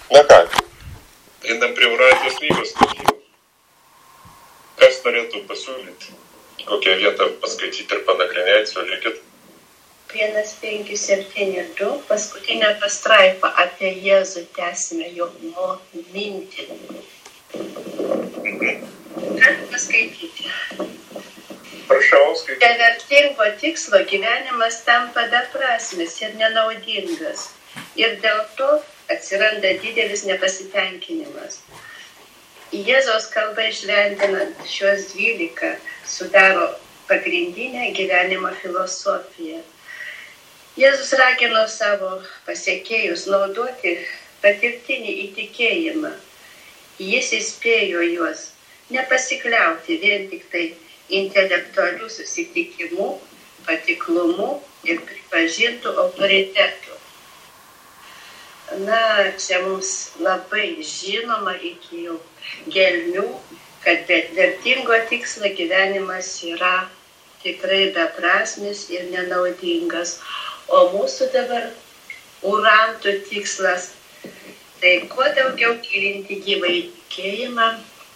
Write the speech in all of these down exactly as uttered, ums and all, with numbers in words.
Na ką, einam prie Eurazijos knygos skaitymo. Kas norėtų pasiūlyti? Kokią vietą paskaityti ir panagrinėti, žiūrėkit. vienas penki septyni du, paskutinę pastraipą apie Jėzų tęsime jo mintį. Mhm. Ką paskaityti? Prašau, skaityti. Be vertingo tikslo gyvenimas tampa beprasmis ir nenaudingas. Ir dėl to atsiranda didelis nepasitenkinimas. Jėzaus kalba išvendinant šios dvylika sudaro pagrindinę gyvenimo filosofiją. Jėzus ragino savo pasekėjus naudoti patirtinį įtikėjimą. Jis įspėjo juos nepasikliauti vien tik tai intelektualių susitikimu, patiklumu ir pripažintų autoritetų. Na, čia mums labai žinoma iki jau gelmių, kad be vertingo tikslo gyvenimas yra tikrai beprasmis ir nenaudingas. O mūsų dabar urantų tikslas, tai kuo daugiau gilinti gyvąjį tikėjimą,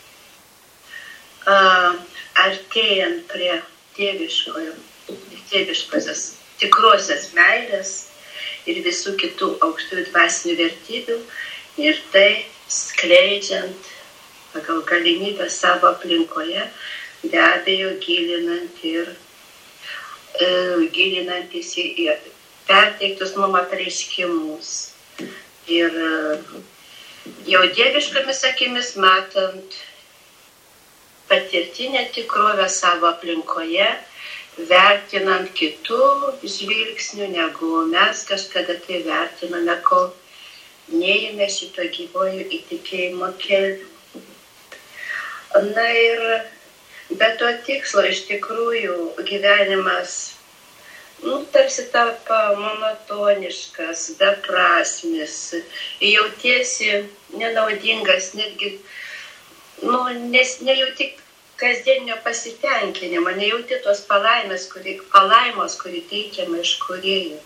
artėjant prie dieviškojo, dieviškosios tikrosios meilės ir visų kitų aukštųjų dvasinių vertybių ir tai skleidžiant pagal galimybę savo aplinkoje, be abejo gilinant ir e, gilinantis į perteiktus mum apreiškimus. Ir jau dieviškomis akimis matant patirtinę tikrovę savo aplinkoje, vertinant kitų žvilgsnių, negu mes kažkada tai vertiname, kol neėmė šito gyvojo įtikėjimo kelių. Na ir be to tikslo iš tikrųjų gyvenimas nu, tarsi tampa monotoniškas, beprasmis, jautiesi nenaudingas, netgi nu, nes nejauti kasdienio pasitenkinimo, nejauti tos palaimės, kuri, palaimos, kuri teikiama iš kūrėjų.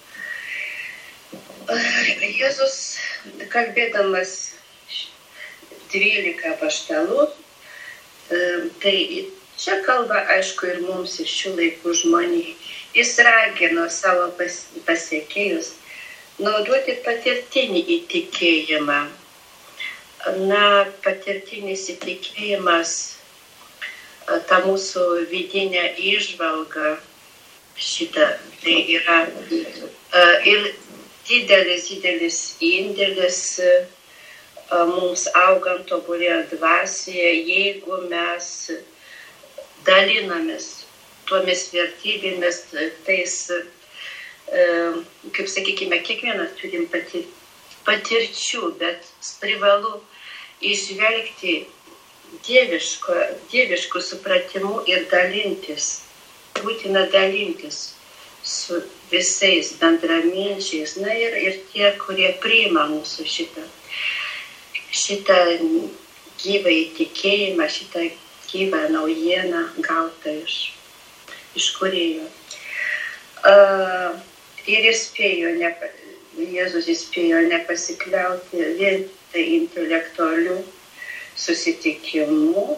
Jėzus, kalbėdamas dvylika apaštalų, tai čia kalba, aišku, ir mums, ir šių laikų žmoniai. Jis ragino savo pasekėjus naudoti patirtinį įtikėjimą. Na, patirtinis įtikėjimas, ta mūsų vidinė įžvalga, šita, tai yra ir didelis, didelis indėlis mums augant tobulėjant dvasioje, jeigu mes dalinamės tomis vertybėmis, tais, kaip sakykime, kiekvienas turim patirčių, bet privalu išvelgti dieviško, dieviškų supratimų ir dalintis, būtina dalintis su visais bendraminčiais, na ir, ir tie, kurie priima mūsų šitą, šitą gyvą įtikėjimą, šitą gyvą naujieną gautą iš, iš kūrėjo. Uh, ir įspėjo, ne, Jėzus įspėjo nepasikliauti vien tai intelektualių susitikimų,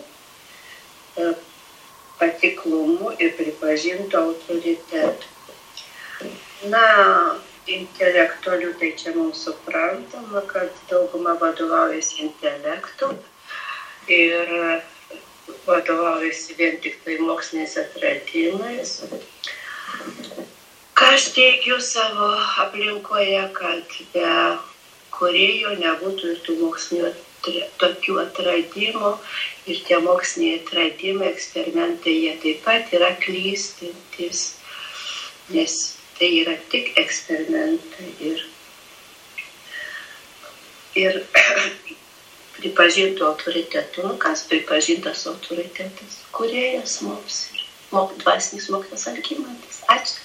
patiklumu ir pripažintų autoritetų. Na, intelektualių tai čia mums suprantama, kad dauguma vadovaujasi intelektu ir vadovaujasi vien tik tai moksliniais atradimais. Ką aš teigiu savo aplinkoje, kad be kūrėjo nebūtų ir tų mokslinių tokių atradimų ir tie moksliniai atradimai, eksperimentai, jie taip pat yra klystantys, nes tai yra tik eksperimentai ir, ir pripažintų autoritetų. Nu, kas pripažintas autoritetas? Kūrėjas mums ir mok, dvasinis mokytojas Algimantas. Ačiū.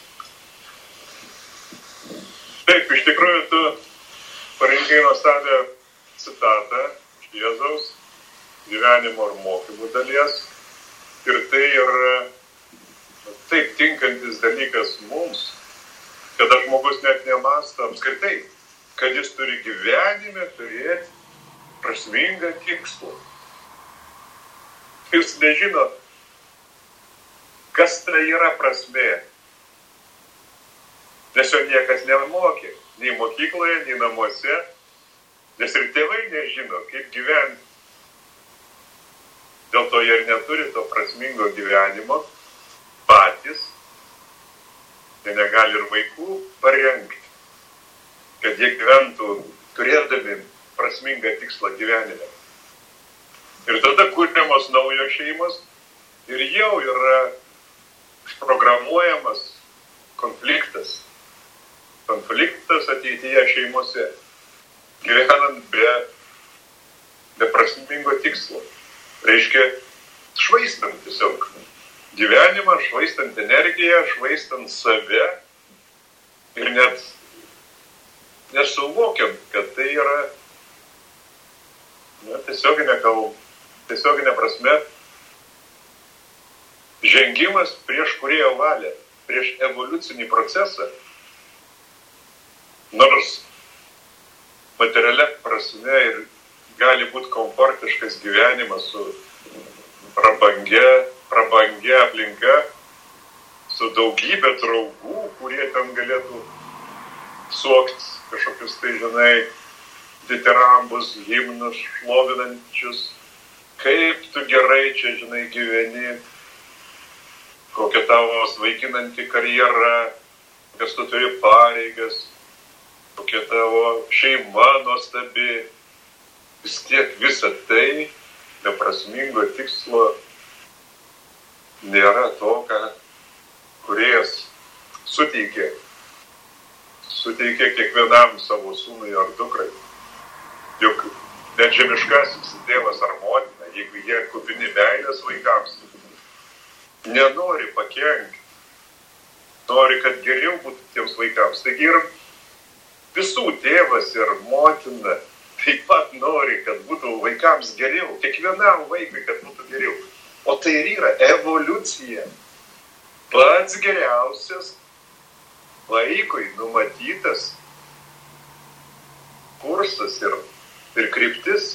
Taip, iš tikrųjų, tu parinkai nuostabią citatą Jėzaus gyvenimo ir mokymų dalies. Ir tai yra taip tinkantis dalykas mums, kada žmogus net nemąsto apskritai, kad jis turi gyvenime turėti prasmingą tikslą. Jis nežino, kas tai yra prasmė. Nes jo niekas nemokė, nei mokykloje, nei namuose, nes ir tėvai nežino, kaip gyventi. Dėl to jie ir neturi to prasmingo gyvenimo patys, jie negali ir vaikų parengti, kad jie gyventų turėdami prasmingą tikslą gyvenime. Ir tada kuriamos naujos šeimos ir jau yra programuojamas konfliktas. Konfliktas ateityje šeimose, gyvenant be, be prasmingo tikslo. Reiškia, švaistant tiesiog gyvenimą, švaistant energiją, švaistant save ir net nesuvokiant, kad tai yra na, tiesioginė kalba. Tiesioginė prasme, žengimas prieš kūrėjo valią, prieš evoliucinį procesą, nors materialia prasme ir gali būti komfortiškas gyvenimas su prabangia, prabangia aplinka, su daugybė draugų, kurie ten galėtų suokti kažkokius tai, žinai, ditirambus, himnus, šlovinančius. Kaip tu gerai čia, žinai, gyveni, kokia tavo svaiginanti karjera, kokias tu turi pareigas, kokia tavo šeima nuostabi. Vis tiek visa tai neprasmingo tikslo nėra to, ką kūrėjas suteikė. Suteikė kiekvienam savo sūnui ar dukrai. Juk net žemiškasis tėvas ar motina, jeigu jie kupini meilės vaikams, nenori pakenkti, nori, kad geriau būtų tiems vaikams. Taigi ir visų tėvas ir motina taip pat nori, kad būtų vaikams geriau, kiekvienam vaikui, kad būtų geriau. O tai ir yra evoliucija. Pats geriausias vaikui numatytas kursas ir, ir kryptis.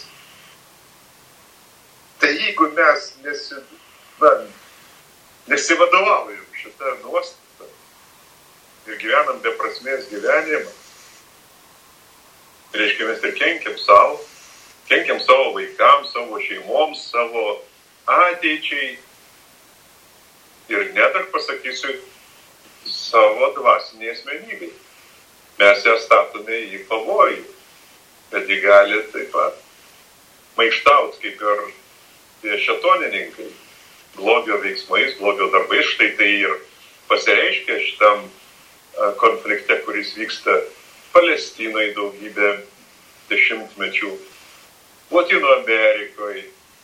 Tai jeigu mes nesi, na, nesivadovaujam šitą nuostatą ir gyvenam be prasmės gyvenimą, reiškia, mes ir kenkiam savo, kenkiam savo vaikams, savo šeimoms, savo ateičiai ir net aš pasakysiu savo dvasiniai asmenybei. Mes ją statome į pavojų, bet ji gali taip pat maištauti, kaip ir tie šėtonininkai, blogio veiksmais, blogio darbais. Štai tai ir pasireiškia šitam konflikte, kuris vyksta Palestinoje daugybę dešimtmečių, Lotynų Amerikoje,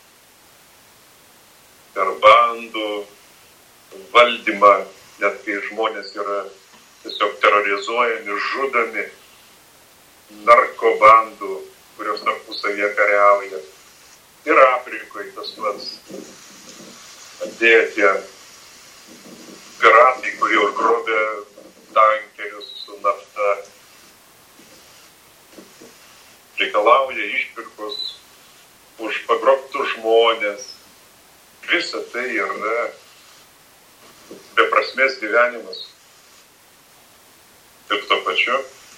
per bandų valdymą, net kai žmonės yra tiesiog terrorizuojami, žudomi, narkobandų, kurios tarpusavyje kariauja. Ir Afrikoje tas pats atėjo tie piratai, kurie užgrobė tankerius su nafta, reikalauja išpirkos už pagrobtus žmonės. Visa tai yra beprasmės gyvenimas. Ir tuo pačiu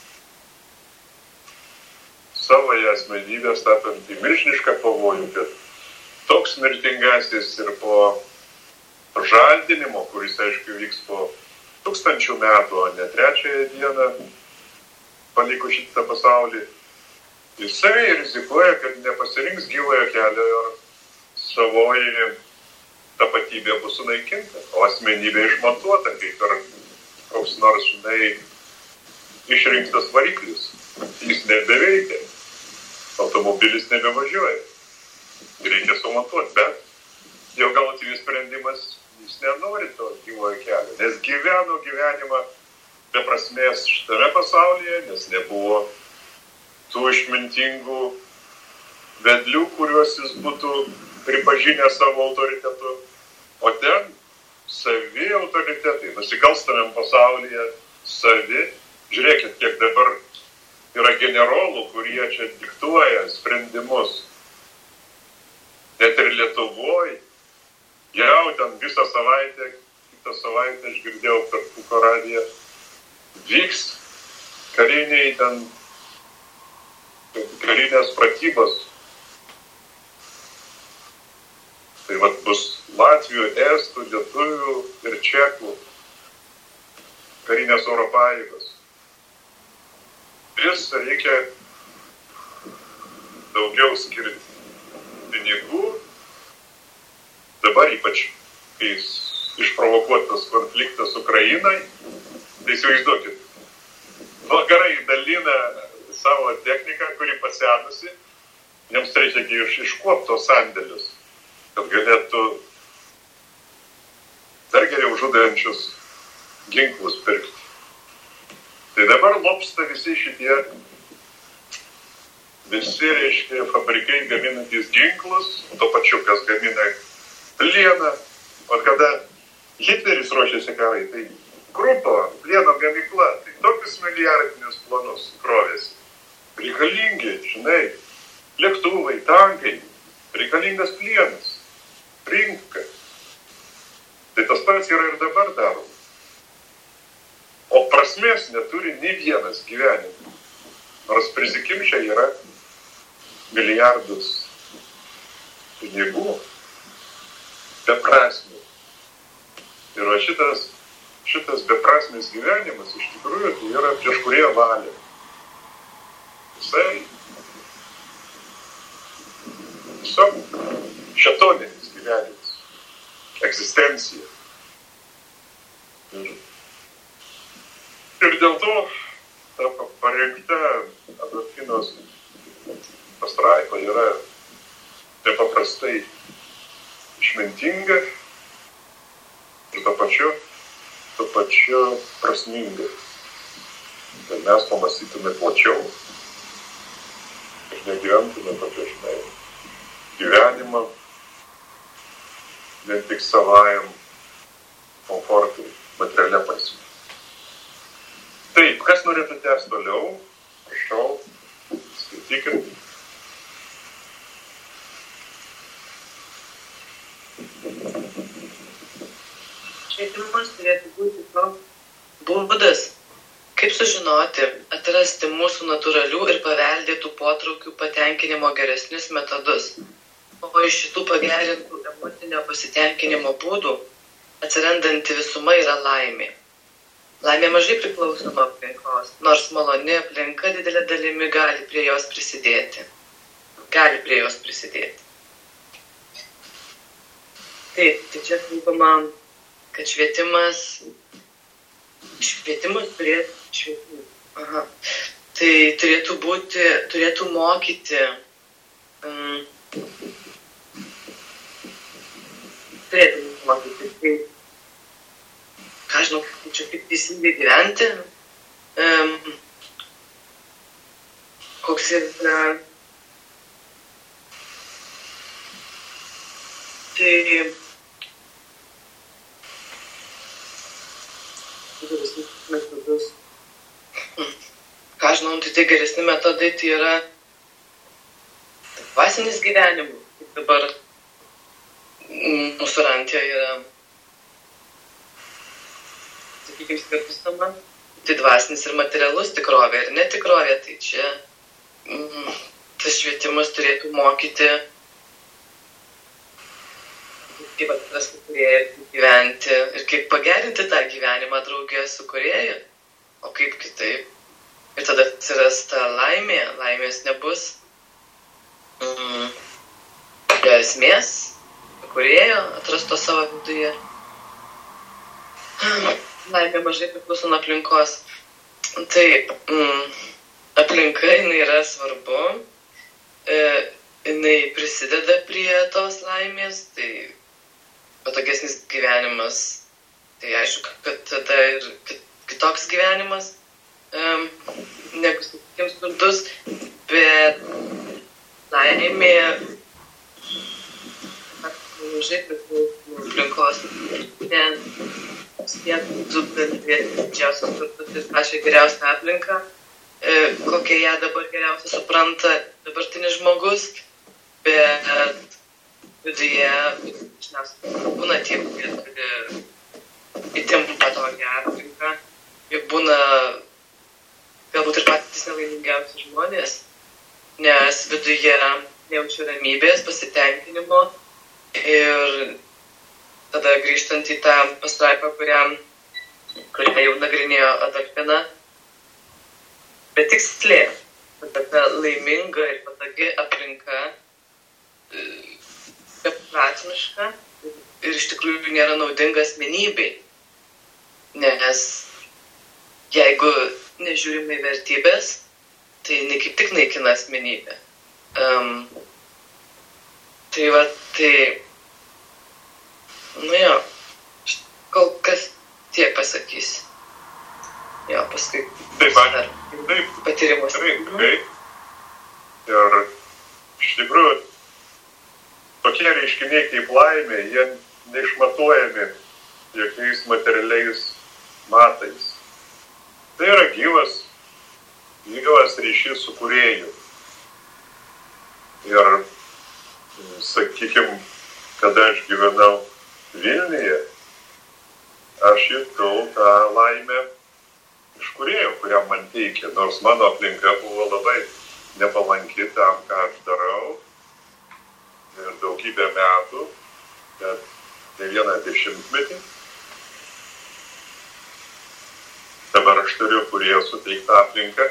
savo asmenybę statant į milžinišką pavojų, kad toks mirtingasis ir po žaldinimo, kuris, aišku, vyks po tūkstančių metų, o ne trečiąją dieną paliko šitą pasaulį, jisai rizikuoja, kad nepasirinks gyvojo kelio ir savoji tapatybė bus sunaikinta, o asmenybė išmatuota, kaip ir koks nors, žinai, išrinktas variklis. Jis nebeveikia, automobilis nebevažiuoja. Reikia sumontuoti, bet jo galutinis sprendimas, jis nenori to gyvojo kelio, nes gyveno gyvenimą be prasmės šitame pasaulyje, nes nebuvo tų išmintingų vedlių, kuriuos jis būtų pripažinę savo autoritetu. O ten savi autoritetai, nusikalstamėm pasaulyje savi. Žiūrėkit, kiek dabar yra generolų, kurie čia diktuoja sprendimus. Net ir Lietuvoje, jau ten visą savaitę, kitą savaitę aš girdėjau per Kuko radiją, vyks kariniai ten, karinės pratybos. Tai vat bus Latvių, Estų, Lietuvių ir Čekų karinės oro pajėgos. Vis reikia daugiau skirti pinigų. Dabar ypač, kai išprovokuotas konfliktas Ukrainai, tai įsivaizduokit, vakarai dalina savo techniką, kuri pasenusi, jiems reikia iš, iškuopto sandėlius, kad galėtų dar geriau žudančius ginklus pirkti. Tai dabar lopsta visi šitie, visi, reiškia, fabrikai gaminantys ginklus, to pačiu, kas gamina plieną. O kada Hitleris ruošėsi karai, tai Krupo plieno gamykla, tai tokius milijardinius planus krovėsi. Reikalingi, žinai, lėktuvai, tankai, reikalingas plienas, rinka. Tai tas pats yra ir dabar daroma. O prasmės neturi nei vienas gyvenimas. Nors prisikimšia yra milijardus pinigų, beprasmių. Ir va šitas, šitas beprasmis gyvenimas iš tikrųjų tai yra prieš kurie valia. Jisai tiesiog šetoninis gyvenimas, egzistencija. Ir Ir dėl to ta parengta Adolfinos pastraipa yra nepaprastai išmintinga ir to pačiu, to pačiu prasminga. Kad mes pamastytume plačiau ir negyventume tokio, žinai, gyvenimą vien tik savajam komfortui, materialia prasme. Taip, kas norėtų tęsti toliau? Prašau, skaitykit. Švietimas turėtų būti toks būdas, kaip sužinoti, atrasti mūsų natūralių ir paveldėtų potraukių patenkinimo geresnius metodus. O iš šitų pagerintų emocinio pasitenkinimo būdų atsirandanti visuma yra laimė. Laimė mažai priklauso nuo aplinkos, nors maloni aplinka didelė dalimi gali prie jos prisidėti. Gali prie jos prisidėti. Taip, tai čia kalbama, kad švietimas, švietimas turėtų, švietimas, aha, tai turėtų būti, turėtų mokyti, um, turėtų mokyti, kaip, ką žinau, kaip čia kaip teisingai gyventi, um, koks yra, tai, metodus. Ką žinau, tai tai geresni metodai, tai yra dvasinis gyvenimas, kaip dabar mūsų rantė yra. Sakykime, skirtustama, tai dvasinis ir materialus tikrovė ir netikrovė, tai čia mm, tas švietimas turėtų mokyti, kaip atrasti kūrėją ir kaip gyventi ir kaip pagerinti tą gyvenimą drauge su kūrėju, o kaip kitaip. Ir tada atsiras ta laimė, laimės nebus mm, be esmės, kūrėjo atrasto savo viduje. Laimė mažai priklauso nuo aplinkos. Taip, mm, aplinka jinai yra svarbu, e, jinai prisideda prie tos laimės, tai patogesnis gyvenimas, tai aišku, kad tada ir kitoks gyvenimas, e, negu sakykime skurdus, bet laimė mažai priklauso nuo aplinkos, nes tiek tu didžiausias turtus ir pačią geriausią aplinką, kokią ją dabar geriausiai supranta dabartinis žmogus, bet viduje būna tie, kurie turi itin patogią aplinką, juk būna galbūt ir patys nelaimingiausi žmonės, nes viduje nejaučiu ramybės, pasitenkinimo ir tada grįžtant į tą pastraipą, kurią, kurią jau nagrinėjo Adolfina, bet tikslė, tokia laiminga ir patogi aplinka, beprasmiška ir iš tikrųjų nėra naudinga asmenybei, nes jeigu nežiūrime į vertybės, tai ne kaip tik naikina asmenybę. Um, tai va, tai, nu jo, kol kas tiek pasakys. Jo, paskui taip, dar taip, patyrimus. Taip, taip. Ir iš tikrųjų, tokie reiškiniai kaip laimė, jie neišmatuojami jokiais materialiais matais. Tai yra gyvas, gyvas ryšys su kūrėju. Ir, sakykime, kada aš gyvenau Vilniuje, aš jutau tą laimę iš kūrėjo, kurią man teikė, nors mano aplinka buvo labai nepalanki tam, ką aš darau. Ir daugybę metų, bet ne vieną dešimtmetį. Dabar aš turiu kūrėjo suteiktą aplinką.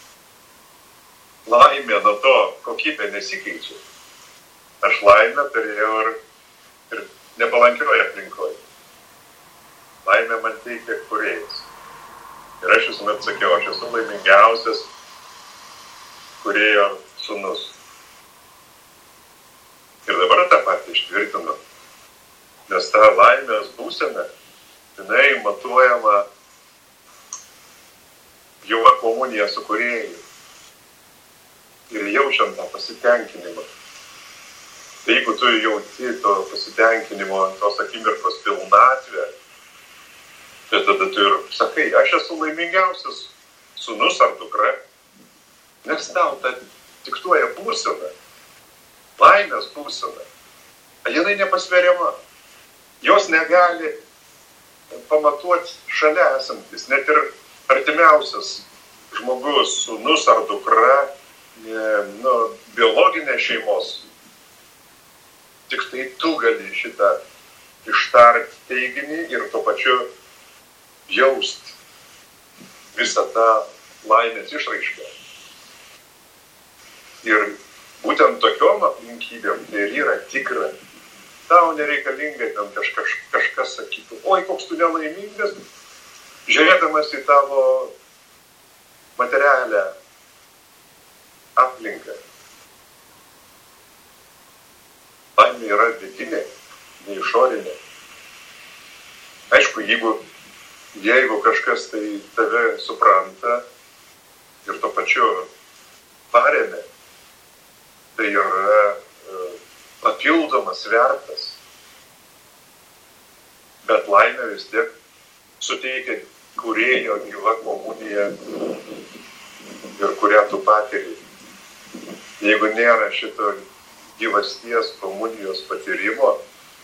Laimė nuo to kokybė nesikeičia. Aš laimę turėjau ir, ir nepalankioje aplinkoje. Laimė man teikia kūrėjas. Ir aš visuomet sakiau, aš esu laimingiausias kūrėjo sūnus. Ir dabar tą patį ištvirtinu, nes ta laimės būsena, jinai matuojama gyva komunija su kūrėju ir jaučiam tą pasitenkinimą. Tai jeigu tu jauti to pasitenkinimo, tos akimirkos pilnatvę, tai tada tu ir sakai, aš esu laimingiausias sūnus ar dukra, nes tau tą diktuoja būsena. Laimės būsena. Jinai nepasveriama. Jos negali pamatuoti šalia esantis. Net ir artimiausias žmogus, sūnus ar dukra, nu, biologinė šeimos. Tik tai tu gali šitą ištarti teiginį ir tuo pačiu jaust visą tą laimės išraišką. Ir būtent tokiom aplinkybėm tai yra tikra. Tau nereikalingai ten kažkas, kažkas sakytų, oi, koks tu nelaimingas, žiūrėdamas į tavo materialią aplinką. Laimė yra vidinė, ne išorinė. Aišku, jeigu, jeigu kažkas tai tave supranta ir tuo pačiu paremia, tai yra papildomas svertas. Bet laimė vis tiek suteikia kūrėjo gyva komunija ir kurią tu patiri. Jeigu nėra šito gyvasties komunijos patyrimo,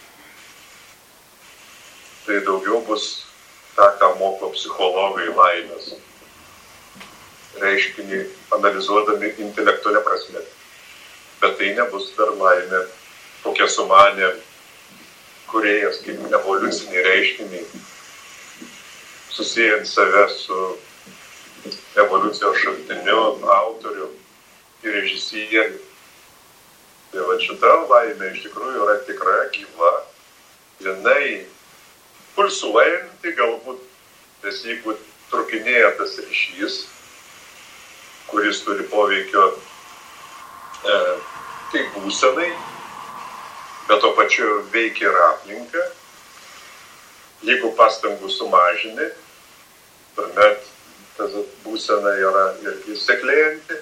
tai daugiau bus tą, ką moko psichologai laimės. Reiškinį analizuodami intelektualią prasme. Bet tai nebus dar laimė, kokia sumanė kūrėjas kaip evoliucinį reiškinį, susijant save su evoliucijos šaltiniu, autoriu ir režisieriu. Tai va šita laimė iš tikrųjų yra tikra, gyva, jinai pulsuojanti galbūt, nes jeigu trukinėja tas ryšys, kuris turi poveikio e, tai būsenai, bet to pačiu veikia ir aplinka. Jeigu pastangų sumažini, tuomet ta būsena yra irgi seklėjanti.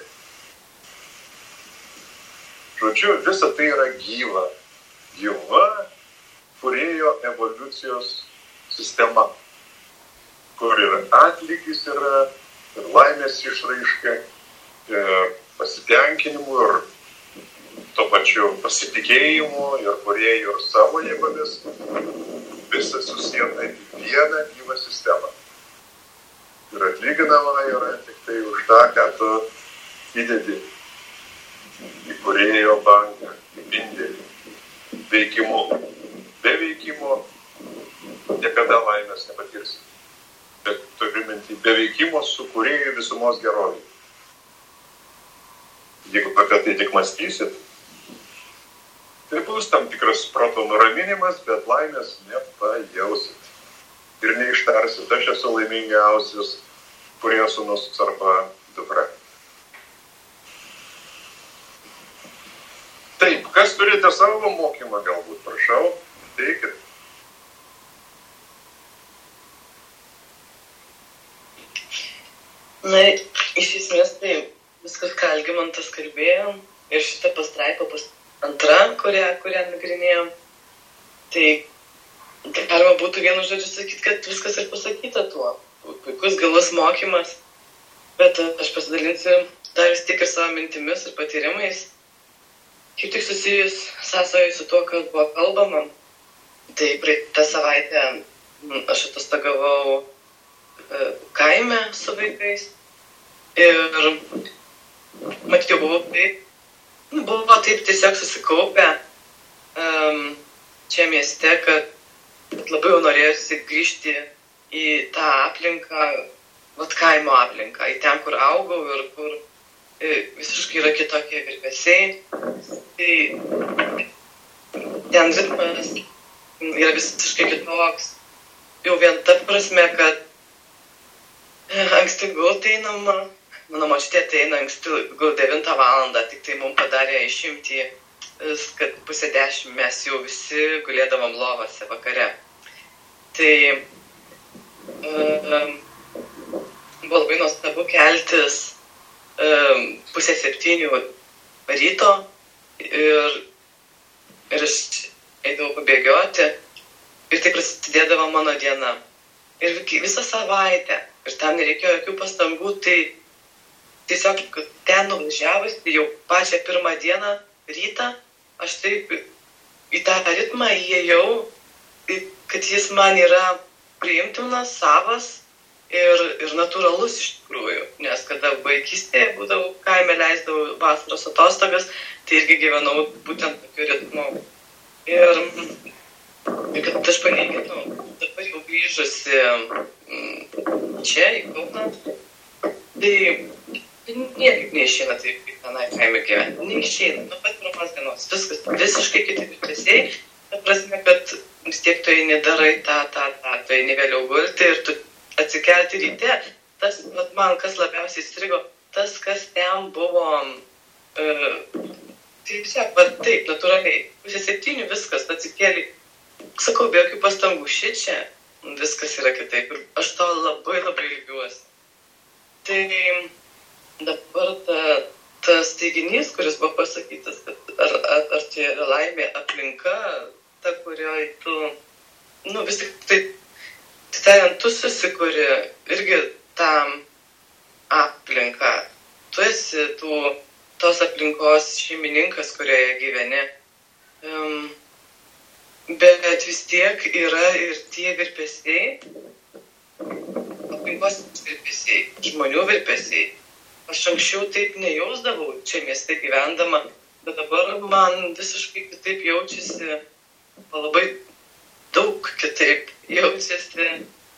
Žodžiu, visa tai yra gyva. Gyva kūrėjo evoliucijos sistema, kur ir atlygis yra ir laimės išraiška, ir pasitenkinimu, ir to pačiu pasitikėjimu, ir kūrėjų, ir savo jėgomis. Visas susieta į vieną gyvą sistemą. Ir atlyginama yra tik tai už tą, ką tu įdedi į kūrėjo banką, indėlį, veikimu. Be veikimo niekada laimės nepatirsi. Bet turi minti, be veikimo su kūrėjų visumos gerovė. Jeigu apie tai tik mąstysit, tai bus tam tikras proto nuraminimas, bet laimės nepajausit. Ir neištarsit, aš esu laimingiausias kūrėjo sūnus arba dukra. Taip, kas turite savo mokymą galbūt, prašau, teikit. Na, iš esmės tai viskas, ką Algimantas kalbėjo, ir šitą pastraipą pas antra, kurią, kurią nagrinėjom, tai galima būtų vienu žodžiu sakyti, kad viskas ir pasakyta tuo. Puikus galus mokymas, bet aš pasidalinsiu dar vis tiek ir savo mintimis ir patyrimais. Kaip tik susijus sąsajai su tuo, kas buvo kalbama. Tai praeitą savaitę aš atostogavau kaime su vaikais ir matyt, jau buvau taip, buvo taip tiesiog susikaupę um, čia mieste, kad labai jau norėjusi grįžti į tą aplinką, vat kaimo aplinką, į ten, kur augau ir kur e, visiškai yra kitokie virpesiai. Tai ten ritmas yra visiškai kitoks. Jau vien ta prasme, kad e, anksti gult einama, mano močiutė ateina anksti gult devintą valandą, tik tai mums padarė išimtį, kad pusę dešimt mes jau visi gulėdavom lovose vakare. Tai um, buvo labai nuostabu keltis um, pusę septynių ryto ir, ir aš eidavau pabėgioti ir tai prasidėdavo mano diena. Ir visą savaitę, ir tam nereikėjo jokių pastangų, tai tiesiog ten nuvažiavus, tai jau pačią pirmą dieną rytą, aš taip į tą ritmą įėjau, kad jis man yra priimtinas, savas ir, ir natūralus iš tikrųjų. Nes kada vaikystėje būdavau kaime, leisdavau vasaros atostogas, tai irgi gyvenau būtent tokiu ritmu. Ir, ir kad aš palyginu, dabar jau grįžusi čia į Kauną, tai niekaip neišeina taip, kaip tenai kaime gyventi. Neišeina, nuo pat pirmos dienos. Viskas visiškai kiti virpesiai. Ta prasme, kad vis tiek tu eini darai tą, tą, tą, tu eini vėliau gulti ir tu atsikelti ryte. Tas, vat, man kas labiausiai įstrigo, tas, kas ten buvo, uh, tai tiesiog, vat, taip, natūraliai. Pusė septynių viskas, atsikėli, sakau, be jokių pastangų šičia, viskas yra kitaip. Ir aš to labai labai ilgiuosi. Tai dabar ta, tas teiginys, kuris buvo pasakytas, kad ar, ar, ar čia yra laimė aplinka, ta, kurioje tu, nu vis tik tai, tai tariant, tu susikuri irgi tam aplinką. Tu esi tų, tos aplinkos šeimininkas, kurioje gyveni. Um, bet vis tiek yra ir tie virpesiai, aplinkos virpesiai, žmonių virpesiai. Aš anksčiau taip nejausdavau čia mieste gyvendama, bet dabar man visiškai kitaip jaučiasi, labai daug kitaip jaučiasi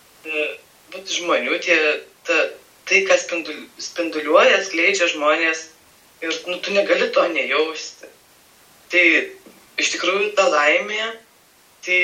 būt žmonių, tie, ta, tai, kas spinduliuoja, skleidžia žmonės ir nu, tu negali to nejausti. Tai iš tikrųjų ta laimė, tai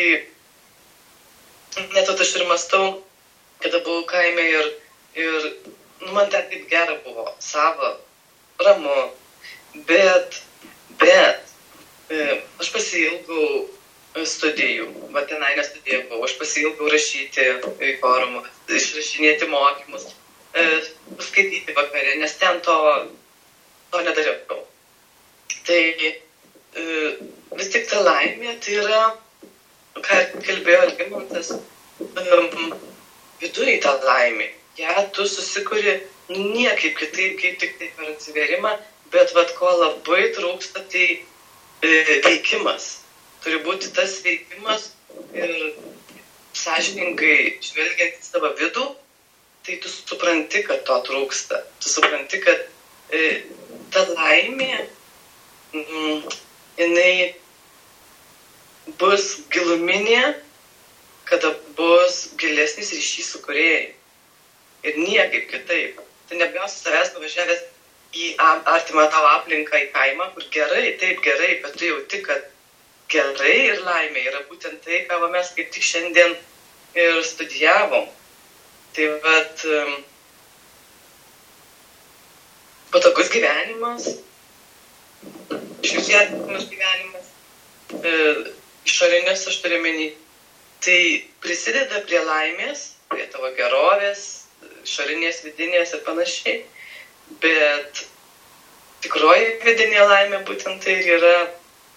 net aš ir mąstau, kada buvau kaime ir, ir nu, man ten taip gera buvo, sava, ramu, bet, bet e, aš pasiilgau studijų, va tenai nestudijavau, aš pasiilgau rašyti į forumą, išrašinėti mokymus, e, skaityti vakarė, nes ten to, to nedariau. Tai e, vis tik ta laimė, tai yra, ką kalbėjo Algimantas, um, viduriai ta laimė. Ja, tu susikuri niekaip kitaip, kaip tik tai per atsivėrimą, bet vat ko labai trūksta, tai e, veikimas. Turi būti tas veikimas ir sąžiningai žvelgiant į savo vidų, tai tu supranti, kad to trūksta. Tu supranti, kad e, ta laimė, mm, jinai bus giluminė, kada bus gilesnis ryšys su kūrėjai. Ir niekaip kitaip. Tai nebegausi savęs nuvažiavęs į artimą tavo aplinką, į kaimą, kur gerai, taip gerai, bet tu jauti, kad gerai ir laimė yra būtent tai, ką mes kaip tik šiandien ir studijavom. Tai vat patogus gyvenimas, išvisietimas gyvenimas, e, išorinės aš turiu menį, tai prisideda prie laimės, prie tavo gerovės, išorinės, vidinės ir panašiai. Bet tikroji vidinė laimė būtent tai ir yra,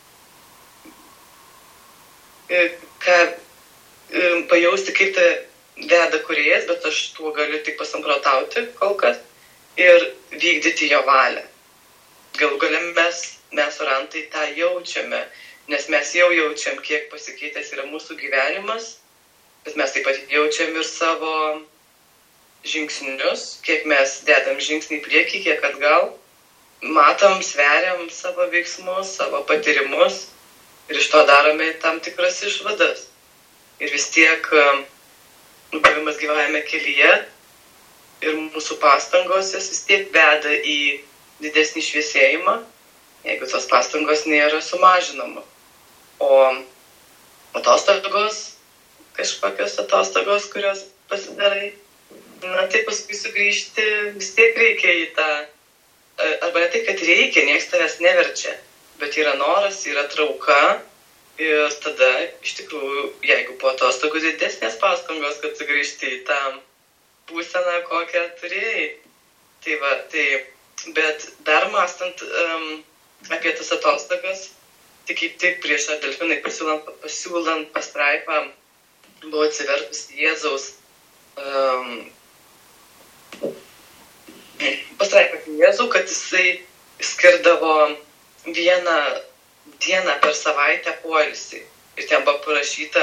e, ką e, pajausti, kaip tai veda kūrėjas, bet aš tuo galiu tik pasamprotauti kol kas ir vykdyti jo valią. Galų gale mes, mes orantai tą jaučiame, nes mes jau jaučiam, kiek pasikeitęs yra mūsų gyvenimas, bet mes taip pat jaučiam ir savo žingsnius, kiek mes dedam žingsnį į priekį, kiek atgal, matom, sveriam savo veiksmus, savo patyrimus ir iš to darome tam tikras išvadas. Ir vis tiek buvimas gyvajame kelyje ir mūsų pastangos jas vis tiek veda į didesnį šviesėjimą, jeigu tos pastangos nėra sumažinama. O atostogos, kažkokios atostogos, kurios pasidarai, na tai paskui sugrįžti vis tiek reikia į tą, arba ne tai, kad reikia, nieks tavęs neverčia, bet yra noras, yra trauka. Ir tada, iš tikrųjų, jeigu po atostogų didesnės pastangos, kad sugrįžti į tą būseną, kokią turėjai. Tai va, tai, bet dar mąstant um, apie tas atostogas, tai kaip tik prieš Delfinai pasiūlant, pasiūlant pastraipą, buvo atsivertus Jėzaus um, pastraipą apie Jėzų, kad jisai skirdavo vieną dieną per savaitę poilsį. Ir ten buvo parašyta,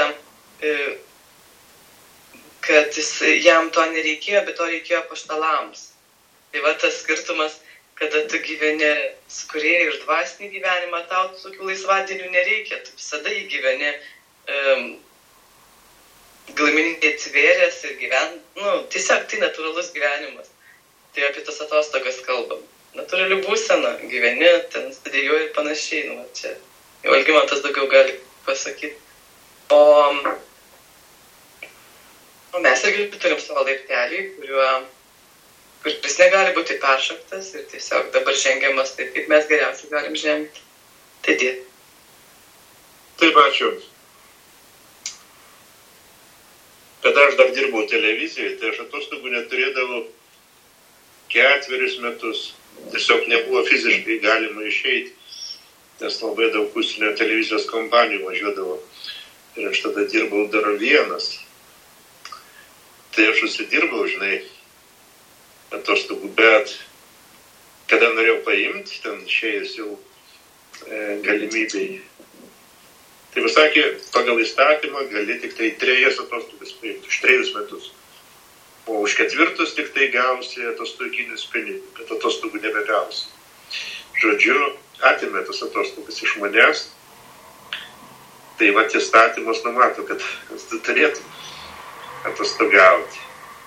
kad jis, jam to nereikėjo, bet to reikėjo apaštalams. Tai va tas skirtumas, kada tu gyveni su kūrėju ir dvasinį gyvenimą, tau tokių laisvadienių nereikia. Tu visada jį gyveni um, giluminiai atsivėręs ir gyven, nu, tiesiog tai natūralus gyvenimas. Tai apie tas atostogas kalbam. Natūrali būsena, gyveni, ten studijuoji ir panašiai. Nu, čia jau Algimantas daugiau gali pasakyti. O, o mes irgi turim savo laiptelį, kuriuo, kuris negali būti peršoktas ir tiesiog dabar žengiamas taip, kaip mes geriausiai galim žengti. Tai tiek. Taip, ačiū. Kada aš dar dirbau televizijoje, tai aš atostogų neturėdavau ketverius metus. Tiesiog nebuvo fiziškai galima išeiti, nes labai daug užsienio televizijos kompanijų važiuodavo. Ir aš tada dirbau dar vienas. Tai aš užsidirbau, žinai, atostogų, bet kada norėjau paimti, ten išėjus jau e, galimybei. Tai pasakė, pagal įstatymą gali tik tai trejas atostogas paimti, už trejus metus. O už ketvirtus tik tai gausi atostoginius pinigus, bet atostogų nebegausi. Žodžiu, atimė tas atostogas iš manęs. Tai va, įstatymas numato, kad tu turėtum atostogauti.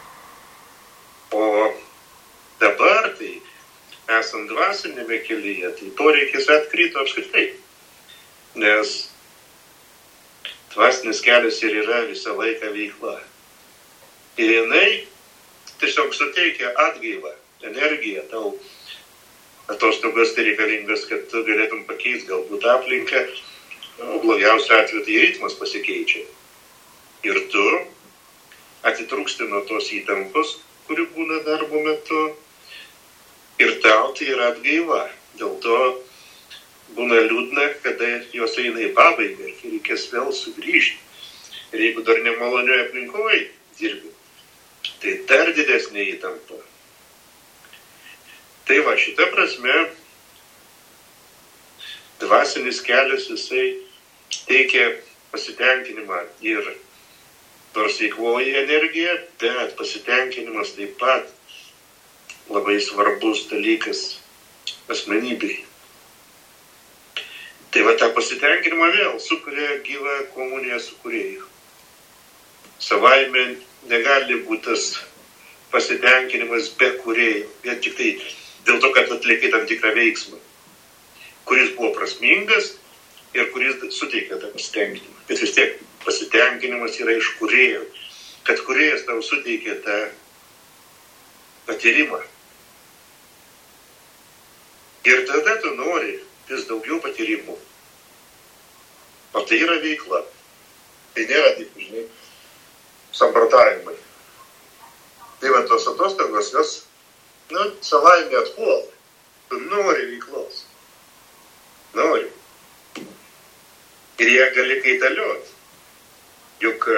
O dabar, tai esant dvasinėme kelyje, tai poreikis atkrito apskritai. Nes dvasinis kelias ir yra visą laiką veikla. Ir jinai tiesiog suteikia atgaivą, energiją tau. Atostogos tai reikalingas, kad tu galėtum pakeisti galbūt aplinką. O blogiausiu atveju tai ritmas pasikeičia. Ir tu atitrūksti nuo tos įtampos, kuri būna darbo metu. Ir tau tai yra atgaiva. Dėl to būna liūdna, kada jos eina į pabaigą ir reikės vėl sugrįžti. Ir jeigu dar nemalonioje aplinkoje dirbi, tai dar didesnė įtampa. Tai va, šita prasme, dvasinis kelias jisai teikia pasitenkinimą ir nors eikvoji energiją, bet pasitenkinimas taip pat labai svarbus dalykas asmenybei. Tai va, tą pasitenkinimą vėl sukuria gyvą komuniją su kūrėju. Savaime negali būti tas pasitenkinimas be kūrėjo, vien tik tai dėl to, kad atlikai tam tikrą veiksmą, kuris buvo prasmingas ir kuris suteikia tą pasitenkinimą. Bet vis tiek pasitenkinimas yra iš kūrėjo, kad kūrėjas tau suteikia tą patyrimą. Ir tada tu nori vis daugiau patyrimų. O tai yra veikla. Tai nėra taip, žinai, samprotavimai. Tai va, tos atostogos, jos, nu, savaime atpuola. Tu nori veiklos. Nori. Ir jie gali kaitalioti. Juk,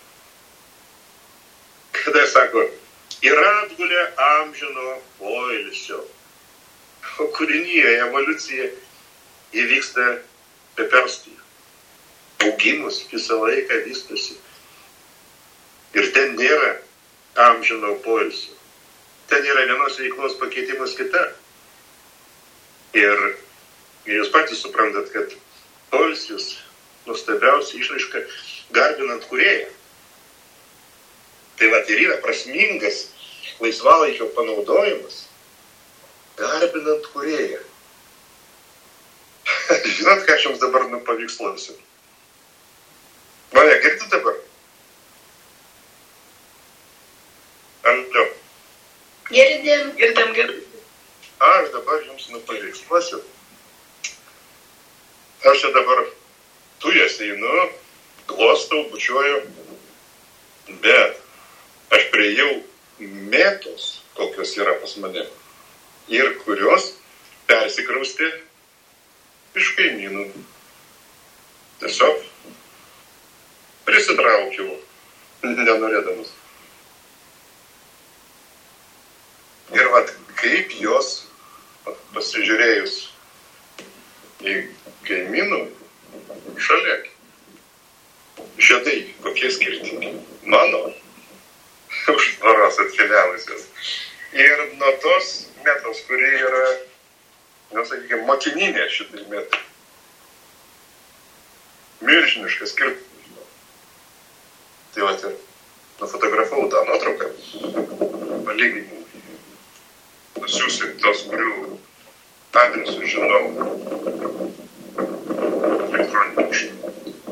kada sako, yra atgulė amžino poilsio. O kūrinyje, evoliucija įvyksta be perstojo. Augimus visą laiką vystosi. Ir ten nėra amžino poilsio. Ten yra vienos veiklos pakeitimas kita. Ir jūs patys suprantat, kad poilsis nuostabiausia išraiška garbinant kūrėją. Tai va, ir yra prasmingas laisvalaikio panaudojimas garbinant kūrėją. Žinot, ką aš jums dabar nu paveiksluosiu? Mane girdite dabar? Alio. Girdim. Girdim, girdim. Aš dabar jums nu paveiksluosiu. Aš čia dabar tujas einu, glostau, bučiuoju, bet aš priejau mėtos, kokios yra pas mane, ir kurios persikraustė iš kaimynų. Tiesiog prisitraukiau, nenorėdamas. Ir vat, kaip jos, vat, pasižiūrėjus į kaimynų, šalia, žiedai kokie skirtingi. Mano už tvaros atkeliavusios. Ir nuo tos metos, kuri yra, nu, sakykime, motininė šitai metai. Milžiniškas skirtumas. Tai vat ir nufotografavau tą nuotrauką, palyginimui. Nusiųsiu tos, kurių adresų žinau elektroninį paštą.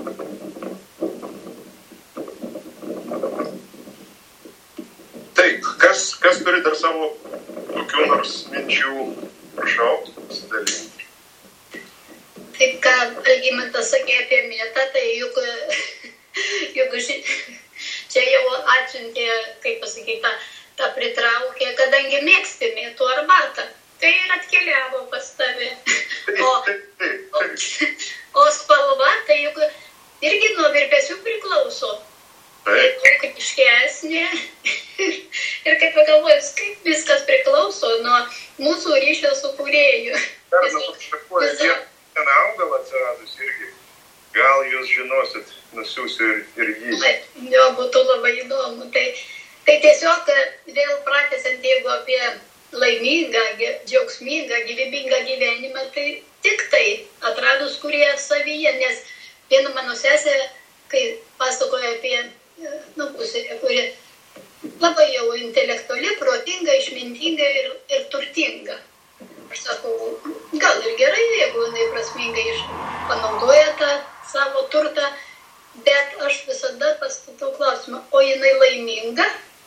Taip, kas, kas turi dar savo kokių nors minčių, prašau, pasidalinti. Taip, ką Algimantas sakė apie mėtą, tai juk, juk čia jau atsiuntė, kaip pasakyti, tą, tą pritraukė, kadangi mėgsti mėtų arbatą, tai ir atkeliavo pas tave. O, o, o spalva, tai juk irgi nuo virpesių priklauso. Taip. Kaip iškesnė. Ir kaip pagalvojus, kaip viskas priklauso nuo mūsų ryšio su kūrėju. Dar nufotografuoja vieną augalą atsiradus irgi. Gal jūs žinosit, nusiųsiu ir, ir jį. Jo, būtų labai įdomu. Tai, tai tiesiog vėl pratęsiant, jeigu apie laimingą, džiaugsmingą, gyvybingą gyvenimą, tai tik tai atradus kūrėją savyje, nes viena mano sesė, kai pasakoja apie nu, pusėje, kuri labai jau intelektuali, protinga, išmintinga ir, ir turtinga. Aš sakau, gal ir gerai, jeigu jinai prasmingai panaudoja tą savo turtą, bet aš visada pastatau klausimą, o jinai laiminga?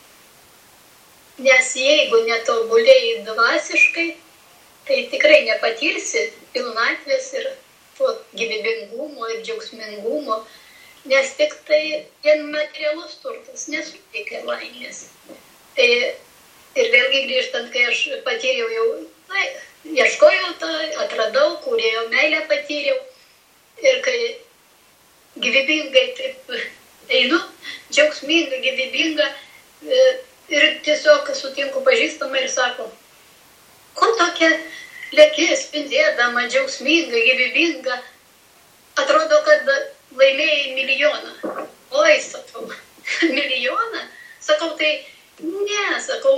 Nes jeigu netobulėjai dvasiškai, tai tikrai nepatirsi pilnatvės ir to gyvybingumo ir džiaugsmingumo, nes tik tai vien materialus turtas nesuteikia laimės. Tai ir vėlgi grįžtant, kai aš patyriau jau, na, ieškojau tą, atradau, kūrėjo meilę patyriau ir kai gyvybingai taip einu, džiaugsminga, gyvybinga ir tiesiog sutinku pažįstamą ir sako, ko tokia lėkė, spindėdama, džiaugsminga, gyvybinga, atrodo, kad laimėjai milijoną. Oi, sakau, milijoną? Sakau, tai ne, sakau,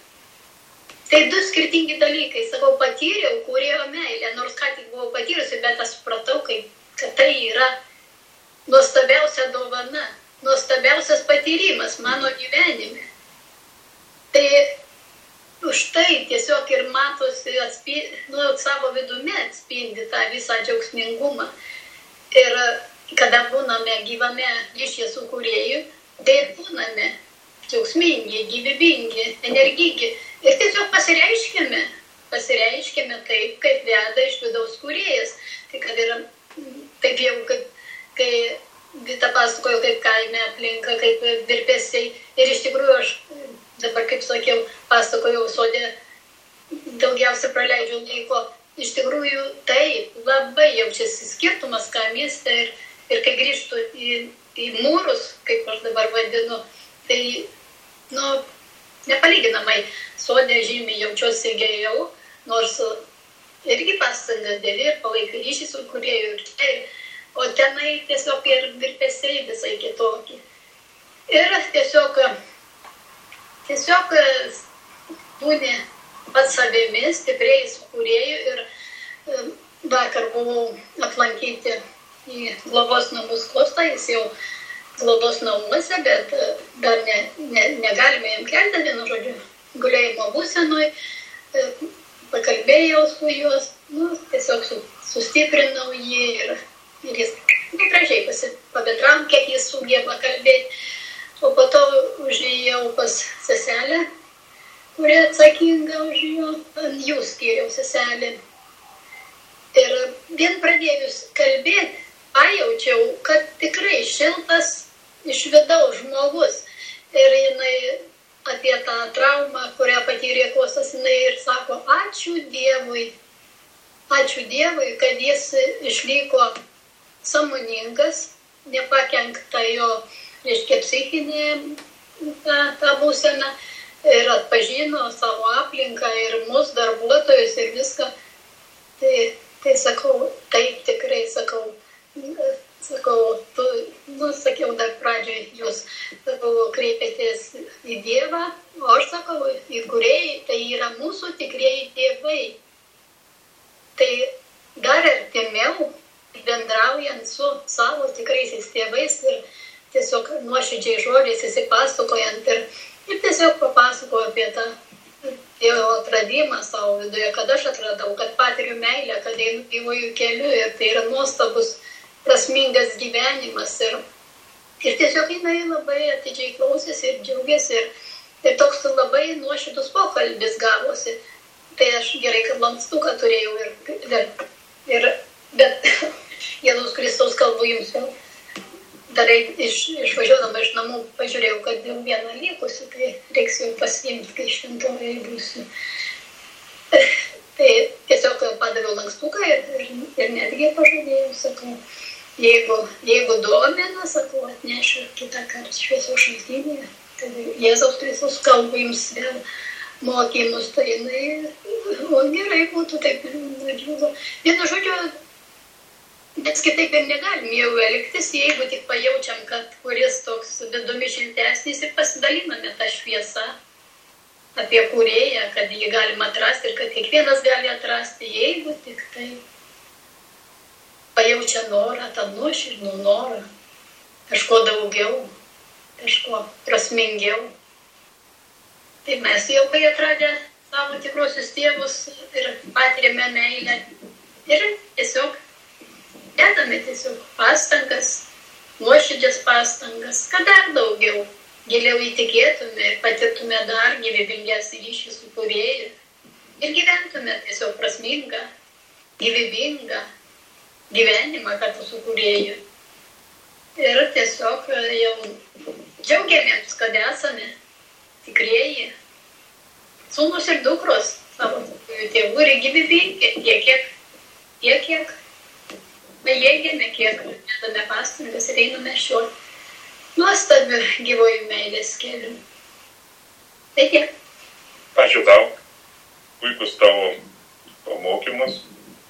tai du skirtingi dalykai. Sakau, patyriau kūrėjo meilę, nors ką tik buvau patyrusi, bet aš supratau, kad tai yra nuostabiausia dovana, nuostabiausias patyrimas mano gyvenime. Tai už tai tiesiog ir matosi, atspindi, nu, savo vidume atspindi tą visą džiaugsmingumą. Ir kada būname gyvame ryšyje su kūrėju, tai būname džiaugsmingi, gyvybingi, energingi. Ir tiesiog pasireiškime, pasireiškime taip, kaip veda iš vidaus kūrėjas. Tai kad yra, taip jau, kaip, kai Vita pasakojo, kaip kaime aplinka, kaip virpesiai. Ir iš tikrųjų aš dabar, kaip sakiau, pasakojau sode, daugiausia praleidžiu laiko. Iš tikrųjų taip, labai jaučiasi skirtumas, ką mieste. Ir, ir kai grįžtu į, į mūrus, kaip aš dabar vadinu, tai, nu, nepalyginamai sode žymiai jaučiuosi geriau, nors irgi pastanga dėlį ir palaikai ryšį su kūrėju ir tai. O tenai tiesiog ir virpesiai visai kitokie. Ir tiesiog, tiesiog būni pats savimi, stipriai su kūrėju. Ir vakar buvau aplankyti į globos namus Kostą, jis jau globos namuose, bet dar ne, ne, negalime jam kelti, vienu žodžiu, gulėjimo būsenoj. Pakalbėjau su juos, nu, tiesiog su, sustiprinau jį ir Ir jis, nu, gražiai pabendravom, kiek jis sugeba kalbėti. O po to užėjau pas seselę, kuri atsakinga už jo, jų skyriaus seselė. Ir vien pradėjus kalbėti, pajaučiau, kad tikrai šiltas iš vidaus žmogus. Ir jinai apie tą traumą, kurią patyrė Kostas, jinai ir sako, ačiū Dievui, ačiū Dievui, kad jis išliko sąmoningas, nepakenkta jo, reiškia, psichinė tą, tą būseną ir atpažino savo aplinką ir mus, darbuotojus ir viską. Tai, tai sakau, taip tikrai sakau, sakau, tu, nu, sakiau dar pradžioj, jūs, sakau, kreipėtės į Dievą, o aš sakau, į kūrėjai, tai yra mūsų tikrieji tėvai. Tai dar artimiau, bendraujant su savo tikraisiais tėvais ir tiesiog nuoširdžiai žodžiais įsipasakojant ir, ir tiesiog papasakoju apie tą Dievo atradimą savo viduje, kad aš atradau, kad patiriu meilę, kad einu gyvųjų keliu ir tai yra nuostabus, prasmingas gyvenimas. Ir, ir tiesiog jinai labai atidžiai klausėsi ir džiaugiasi ir, ir toks labai nuoširdus pokalbis gavosi. Tai aš gerai, kad lankstuką turėjau ir, ir, ir bet Jėzaus Kristaus kalbų jums vėl dar iš, išvažiuodama iš namų pažiūrėjau, kad jau vieną likusi, tai reiks jau pasiimti, kai šventovėje būsiu. Tai tiesiog padaviau lankstuką ir, ir, ir netgi pažadėjau, sakau, jeigu, jeigu domina, sakau, atnešiu kitą kartą šviesos šaltinį, tai Jėzaus Kristaus kalbų jums vėl mokymus, tai jinai, o gerai būtų taip ir nadžiūgo. Vienu žodžiu, nes kitaip ir negalim jau elgtis, jeigu tik pajaučiam, kad kuris toks vidumi šiltesnis ir pasidaliname tą šviesą apie kūrėją, kad jį galima atrasti ir kad kiekvienas gali atrasti, jeigu tik tai pajaučia norą, tą nuoširdų norą, kažko daugiau, kažko prasmingiau. Tai mes jau kai atradę savo tikruosius tėvus ir patiriame meilę ir tiesiog dedame tiesiog pastangas, nuoširdžias pastangas, kad dar daugiau, giliau įtikėtume ir patirtume dar gyvybingesnį ryšį su kūrėju ir gyventume tiesiog prasmingą, gyvybingą gyvenimą kartu su kūrėju. Ir tiesiog jau džiaugiamės, kad esame tikrieji sūnus ir dukros savo tėvų ir gyvybingi tiek, kiek, tiek, kiek bejėgėme, kiek dedame pastangas ir einame šiuo nuostabiu gyvojų meilės keliu. Tai tiek. Ačiū tau. puikus tavo pamokymas.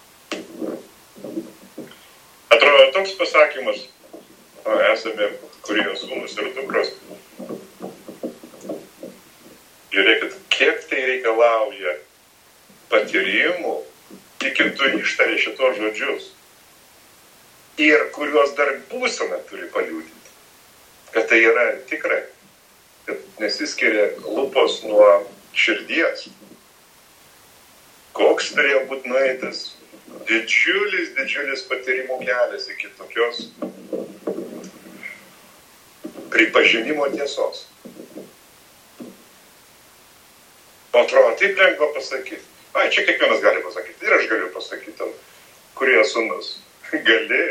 Atrodo, toks pasakymas, o, esame Kūrėjos sūnus ir dukros. Žiūrėkit, kiek tai reikalauja patyrimų, tik ir tu ištari šitos žodžius. Ir kuriuos dar būsena turi paliūdinti, kad tai yra tikrai, kad nesiskiria lūpos nuo širdies. Koks turėjo būti nueitas didžiulis, didžiulis patyrimų kelias iki tokios pripažinimo tiesos. O atrodo, taip lengva pasakyti. Ai, čia kiekvienas gali pasakyti. Ir aš galiu pasakyti, Kūrėjo sūnus. Gali.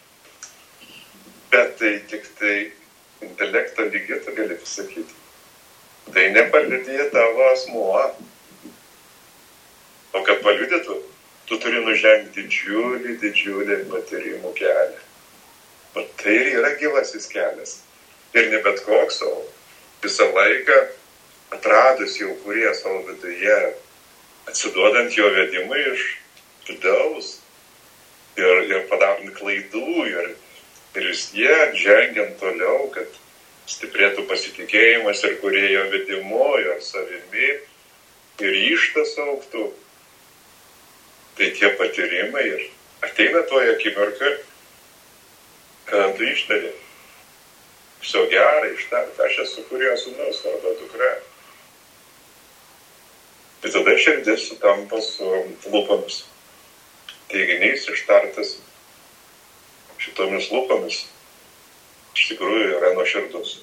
Bet tai tik tai intelekto lygiai tu gali pasakyti. Tai nepaliudija tavo asmuo. O kad paliudytų, tu turi nužengti didžiulį, didžiulį patyrimų kelią. O tai ir yra gyvasis kelias. Ir ne bet koks, o visą laiką atradus jau Kūrėją savo viduje, atsiduodant jo vedimui iš vidaus ir, ir padarant klaidų ir, ir vis tiek žengiant toliau, kad stiprėtų pasitikėjimas ir Kūrėjo vedimu ir savimi ir ryžtas augtų. Tai tie patyrimai ir ateina toje akimirka, kad tu ištari. Viso gerai ištart, aš esu Kūrėjo sūnus arba dukra. Tai tada širdis sutampa su lūpomis. Teiginys ištartas šitomis lūpomis iš tikrųjų yra nuoširdus.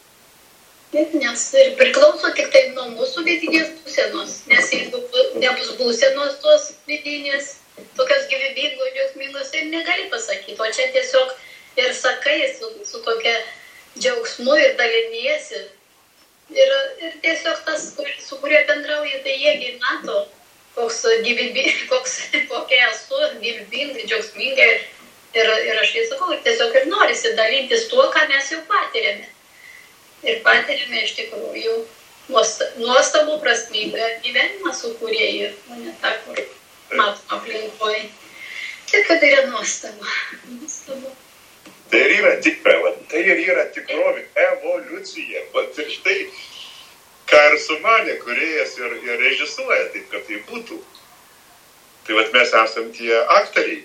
Nes ir priklauso tik tai nuo mūsų vidinės būsenos, nes jeigu nebus būsenos tos vidinės, tokios gyvybingos, džiaugsmingos, tai negali pasakyti. O čia tiesiog ir sakai su, su tokia džiaugsmu ir daliniesi. Ir, ir tiesiog tas, su kuriuo bendrauji, tai jiegi mato, koks gyvybingas, koks, kokia esu, gyvybingai, džiaugsmingai. Ir, ir aš tai sakau, tiesiog ir norisi dalintis tuo, ką mes jau patiriame. Ir patiriame iš tikrųjų nuostabų prasmingą gyvenimą su Kūrėju, o ne tą, kur matom aplinkoje. Tai kad yra nuostabu. nuostabu. Tai ir yra tikra, va, tai ir yra tikrovė, evoliucija. Vat ir štai, ką ir sumanė Kūrėjas ir, ir režisuoja, taip kad tai būtų. Tai vat mes esam tie aktoriai.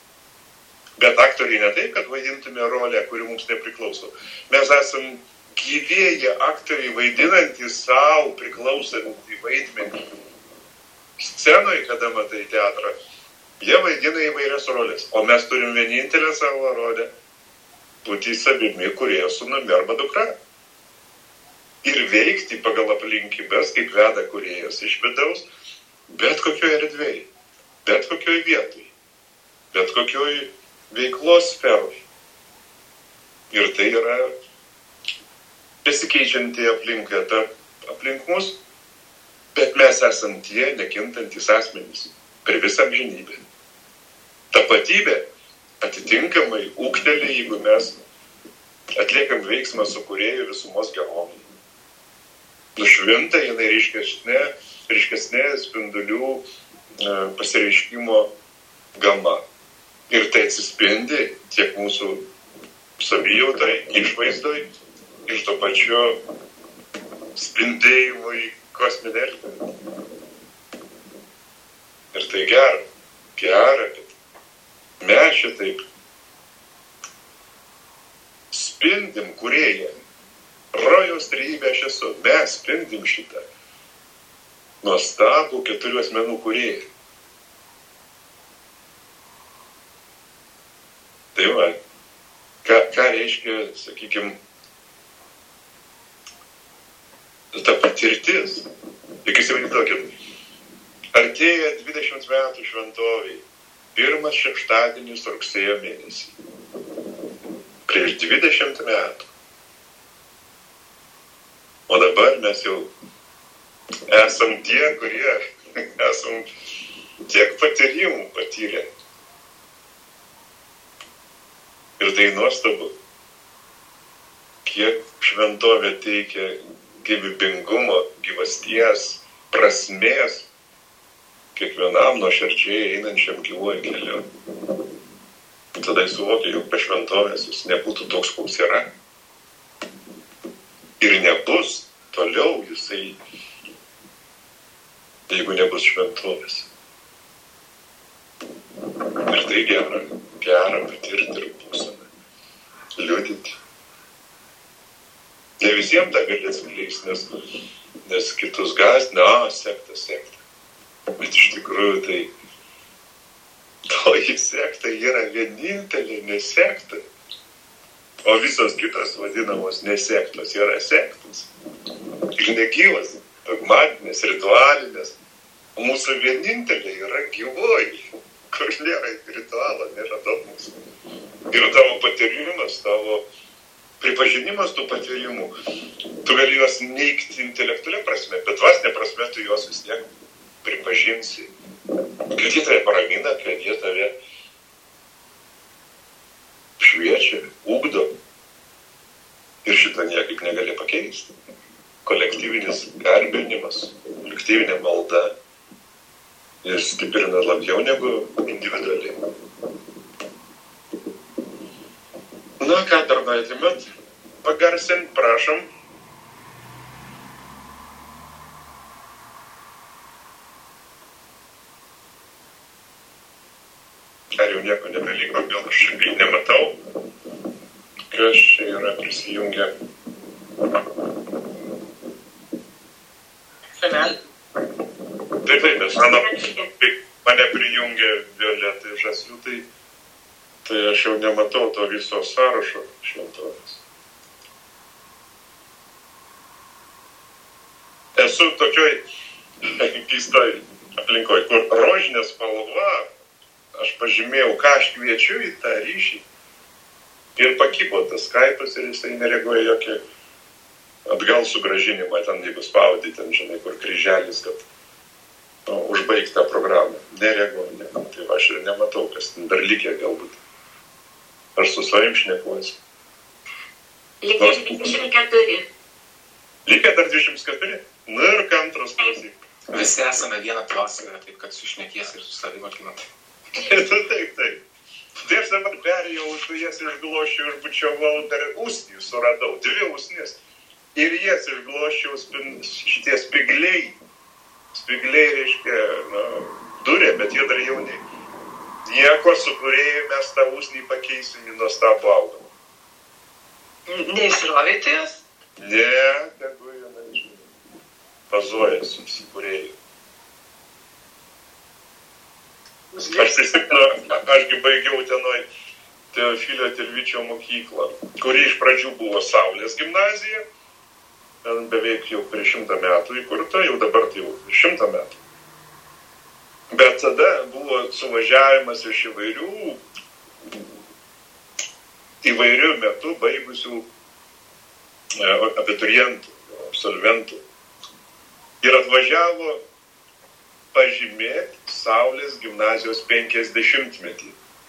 Bet aktoriai ne taip, kad vaidintume rolę, kuri mums nepriklauso. Mes esam gyvieji aktoriai vaidinantys savo priklausantį vaidmenį. Scenoje, kada matai teatrą, jie vaidina įvairias rolės, o mes turim vienintelę savo rolę būti savimi Kūrėjo sūnumi arba dukra. Ir veikti pagal aplinkybes, kaip veda Kūrėjas iš vidaus, bet kokioj erdvėj, bet kokioj vietoj, bet kokioj veiklos sferoj. Ir tai yra besikeičianti aplinka tarp aplink mus, bet mes esam tie nekintantys asmenys per visą amžinybę. Tapatybė atitinkamai ūgteli, jeigu mes atliekam veiksmą su Kūrėju visumos gerovei. Nušvinta jinai ryškesnė, ryškesnė spindulių e, pasireiškimo gama. Ir tai atsispindi tiek mūsų savijautai, išvaizdoj, ir to pačiu spindėjimui kosminė erdvė. Ir tai gera, gera, kad mes šitaip spindim Kūrėją. Rojaus trejybė aš esu. Mes spindim šitą nuostabų keturių asmenų Kūrėją. Tai va, ką, ką reiškia, sakykime, ta patirtis. Juk įsivaizduokit, artėja dvidešimt metų šventoviai, pirmas šeštadienis rugsėjo mėnesį. Prieš dvidešimt metų. O dabar mes jau esam tie, kurie esam tiek patyrimų patyrę. Ir tai nuostabu, kiek šventovė teikia gyvybingumo, gyvasties, prasmės kiekvienam nuoširdžiai einančiam gyvuoju keliu. Tada jis suvokia, jog be šventovės jis nebūtų toks, koks yra. Ir nebus toliau jisai, jeigu nebus šventovės. Ir tai gera, gera patirti ir būseną, liudyti. Ne visiems tą gali atskleisti, nes, nes kitus gąsdina, a, sekta, sekta. Bet iš tikrųjų tai toji sekta yra vienintelė nesekta. O visos kitos vadinamos nesektos yra sektos. Ir negyvas, dogmatinės, ritualinės. O mūsų vienintelė yra gyvoji, kur nėra ritualo, nėra dogmos. Ir tavo patyrimas, tavo pripažinimas tų patyrimų, tu gali juos neigti intelektualia prasme, bet dvasinė prasme tu juos vis tiek pripažinsi. Kad jie tave paramina, kad jie tave šviečia, ugdo. Ir šitą niekaip negali pakeisti. Kolektyvinis garbinimas, kolektyvinė malda, jis stiprina labiau negu individualiai. Na, ką dar norėtumėt pagarsint, prašom. Ar jau nieko nebeliko, gal aš nematau, kas čia yra prisijungę. Senel. Taip, taip, nes mano, mane prijungė Violetai Žaslių, tai, tai aš jau nematau to viso sąrašo šventovės. Esu tokioj keistoj aplinkoj, kur rožinė spalva, aš pažymėjau, ką aš kviečiu į tą ryšį. Ir pakybo tas skaipas ir jisai nereaguoja jokį atgal sugrąžinimą, ten jeigu spaudai, ten žinai, kur kryželis, kad nu, užbaigti tą programą. Nereaguoja, ne. Tai aš ir nematau, kas dar likė galbūt. Aš su savim šnekuosi. Likė dvidešimt keturi. Likė dar dvidešimt keturi? Nu ir kantros klausyk. Visi esame vieną klasę, taip kad sušnekės ir su savim atkinat. Taip, taip. Tai aš dabar perėjau, tu jas išgloščiau, išbučiavau, dar usnį suradau, dvi usnis. Ir jas išgloščiau šitie spigliai. Spigliai reiškia, na, durė, bet jie dar jauni. Nieko, su kuriai mes tą usnį pakeisim į nuostabų augalą. Neišrovėte jas? Ne, tegu jie nežinau. Pazuoja su kuriai. Aš prisimenu, ašgi baigiau tenoj Teofilio Tilvyčio mokyklą, kuri iš pradžių buvo Saulės gimnazija, ten beveik jau prieš šimtą metų įkurta, jau dabar tai jau šimtą metų. Bet tada buvo suvažiavimas iš įvairių, įvairių metų baigusių abiturientų, absolventų. Ir atvažiavo pažymėti Saulės gimnazijos penkiasdešimtmetį.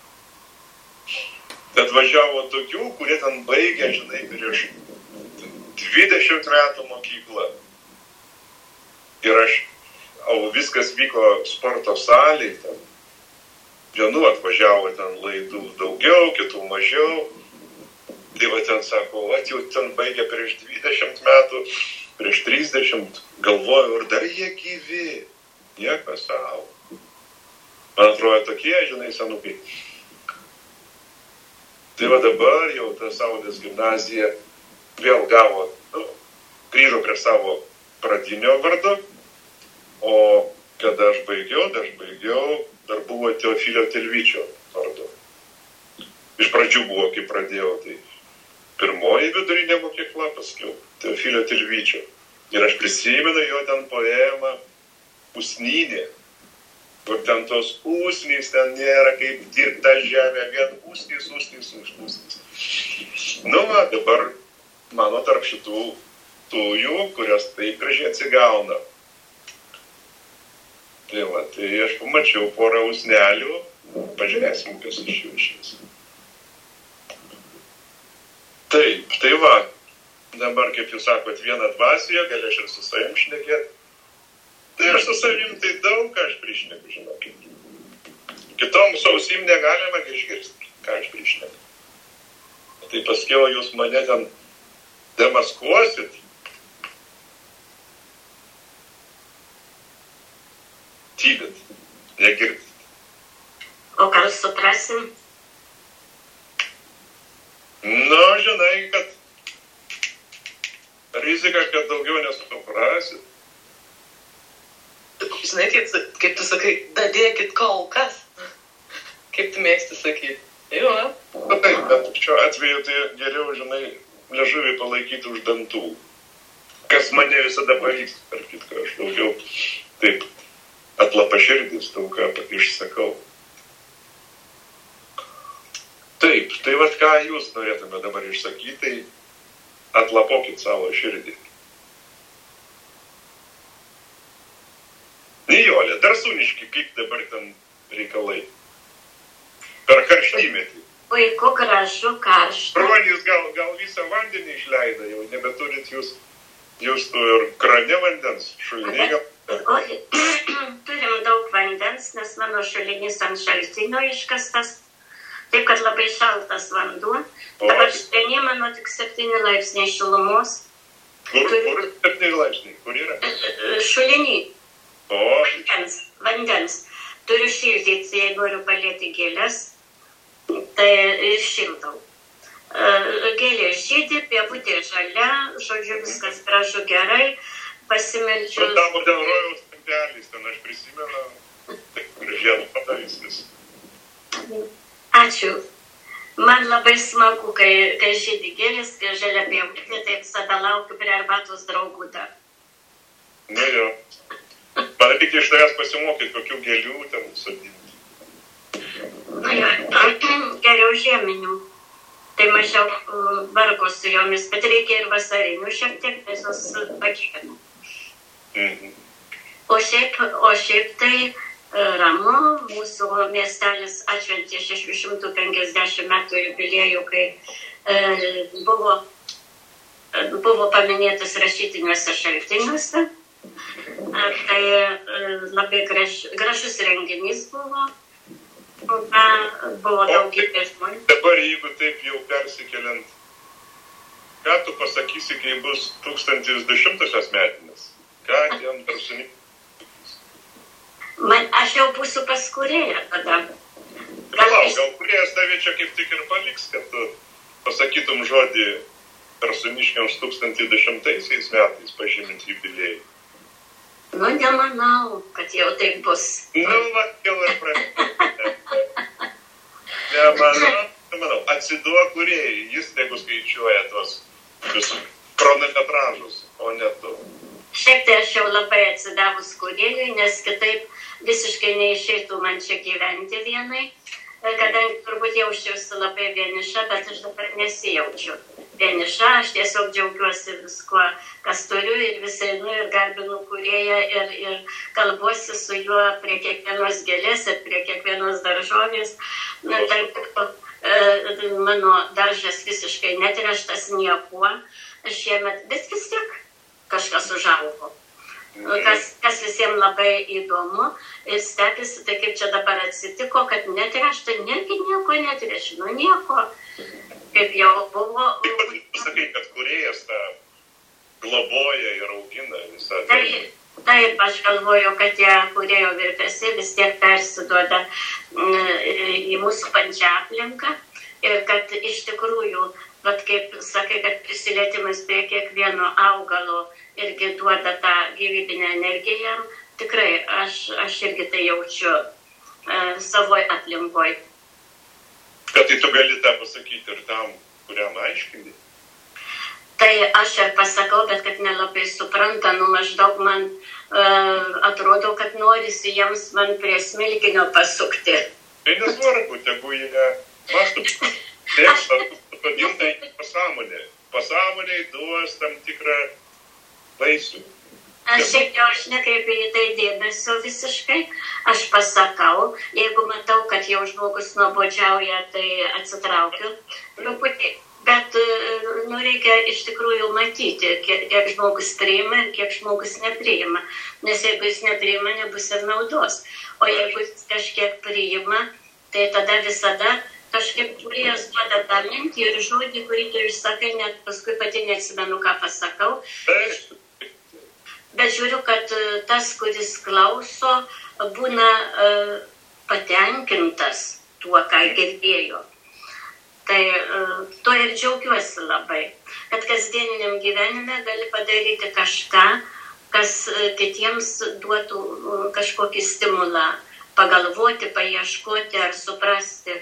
Bet važiavo tokių, kurie ten baigė, žinai, prieš dvidešimt metų mokyklą. Ir aš, o viskas vyko sporto salėj, ten vienų atvažiavo ten laidų daugiau, kitų mažiau. Tai va ten sako, va jau ten baigė prieš dvidešimt metų, prieš trisdešimt, galvoju, ir dar jie gyvi. Nieko savo. Man atrodo tokie, žinai, senukai. Tai va dabar jau ta Saulės gimnazija vėl gavo, nu, grįžo prie savo pradinio vardo, o kada aš baigiau, dar aš baigiau, dar buvo Teofilio Tilvyčio vardu. Iš pradžių buvo, kai pradėjau, tai pirmoji vidurinė mokykla, paskiau Teofilio Tilvyčio. Ir aš prisimenu jo ten poemą Usnynė, kur ten tos usnys, ten nėra kaip dirbta žemė, vien usnys, usnys, usnys. Nu, va, dabar mano tarp šitų tųjų, kurios taip gražiai atsigauna. Tai va, tai aš pamačiau porą usnelių, pažiūrėsim, kas iš jų išės. Taip, tai va, dabar, kaip jūs sakot, vieną dvasiją, gali aš ir su savim šnekėti. Tai aš su savim tai daug ką aš prišneku, žinokit. Kitom sausim negalima išgirsti, ką aš prišneku. Tai paskiau jūs mane ten demaskuosit. Tylit, negirdit. O gal suprasim? Nu, žinai, kad rizika, kad daugiau nesuprasit. Žinai, kaip, kaip tu sakai, dadėkit kol kas. Kaip tu mėgsti sakyti? Jo. Na taip, bet šiuo atveju tai geriau, žinai, liežuvį palaikyti už dantų. Kas mane visada pavyks, per kitką, aš daugiau taip atlapaširdis daug ką išsakau. Taip, tai vat ką jūs norėtume dabar išsakyti, tai atlapokit savo širdį. Nijolė, dar sūniški, kaip dabar ten reikalai? Per karštymetį. Puiku, gražu, karšta. Ruonys gal, gal visą vandenį išleido, jau nebeturit jūs, jūs tu ir krane vandens, šuliniai gal. O, turim daug vandens, nes mano šulinys ant šaltinio iškastas. Taip, kad labai šaltas vanduo. Dabar štenė mano tik septyni laipsniai šilumos. Kur, kur septyni laipsniai? Kur yra? Šulinį. O. Vandens, vandens. Turiu šildyti, jei noriu palėti gėlės, tai ir šildau. Gėlė žydi, pievutė žalia, žodžiu, viskas gražu gerai, pasimeldžiu. Tavo dėl rojaus stampelis, ten aš prisimenu, taip, gražiai padarysis. Ačiū. Man labai smagu, kai, kai žydi gėlės, kai žalia pievutė, tai visada laukiu prie arbatos draugų dar. Nu jo. Man reikia iš tavęs pasimokyti, kokių gėlių ten sodinti. Nu jo, geriau žieminių. Tai mažiau uh, vargo su jomis, bet reikia ir vasarinių šiek tiek, nes jos pakėlė. Mhm. O šiaip, o šiaip tai uh, ramu, mūsų miestelis atšventė šešių šimtų penkiasdešimt metų jubiliejų, kai uh, buvo, uh, buvo paminėtas rašytiniuose šaltiniuose. Uh, tai uh, labai graž, gražus renginys buvo. Na, buvo daugybė žmonių. Dabar, jeigu taip jau persikeliant, ką tu pasakysi, kai bus tūkstantis du šimtosios metinės? Ką jam dar sunikti? Man, aš jau būsiu pas kūrėją tada. Gal, gal, gal kūrėjas tave čia kaip tik ir paliks, kad tu pasakytum žodį Persuniškiams tūkstantis du šimtaisiais metais pažymint jubiliejų. Nu, nemanau, kad jau taip bus. Nu, va, jau ir prasidėjo. Nemanau, nemanau. Atsiduok kūrėjai, jis tegu skaičiuoja tos visus chronometražus, o ne tu. Šiaip tai aš jau labai atsidavus kūrėjui, nes kitaip visiškai neišeitų man čia gyventi vienai, kadangi turbūt jaučiausi labai vieniša, bet aš dabar nesijaučiu vieniša, aš tiesiog džiaugiuosi viskuo, kas turiu ir visai nu ir garbinu kūrėją ir, ir kalbuosi su juo prie kiekvienos gėlės ir prie kiekvienos daržovės. Tarp e, mano daržas visiškai netreštas niekuo šiemet, bet vis tiek kažkas užaugo. Kas, kas visiems labai įdomu ir stebisi, tai kaip čia dabar atsitiko, kad netrešta, negi nieko netrešino, nieko. Kaip jau buvo... Sakai, kad kūrėjas tą globoja ir augina visą. Taip, taip, aš galvoju, kad tie kūrėjo virpesiai vis tiek persiduoda į mūsų pačią aplinką ir kad iš tikrųjų, vat kaip sakai, kad prisilietimas prie kiekvieno augalo irgi duoda tą gyvybinę energiją, tikrai aš, aš irgi tai jaučiu e, savoj aplinkoj. Kad tai tu gali tą pasakyti ir tam, kuriam aiškini? Tai aš ir pasakau, bet kad nelabai supranta, nu maždaug man uh, atrodo, kad norisi jiems man prie smilkinio pasukti. Tai nesvarbu, tegu jie mąstų. Taip, padimtai pasąmonė. Pasąmonė duos tam tikrą vaisių. Aš šiaip jau aš nekreipiu į tai dėmesio visiškai, aš pasakau, jeigu matau, kad jau žmogus nuobodžiauja, tai atsitraukiu truputį, bet nu, reikia iš tikrųjų matyti, kiek, kiek žmogus priima ir kiek žmogus nepriima, nes jeigu jis nepriima, nebus ir naudos, o jeigu jis kažkiek priima, tai tada visada kažkaip kuriejas duoda tą mintį ir žodį, kurį tu išsakai, net paskui pati neatsimenu, ką pasakau. Bet žiūriu, kad tas, kuris klauso, būna uh, patenkintas tuo, ką girdėjo. Tai uh, to ir džiaugiuosi labai, kad kasdieniniam gyvenime gali padaryti kažką, kas uh, kitiems duotų uh, kažkokį stimulą, pagalvoti, paieškoti ar suprasti.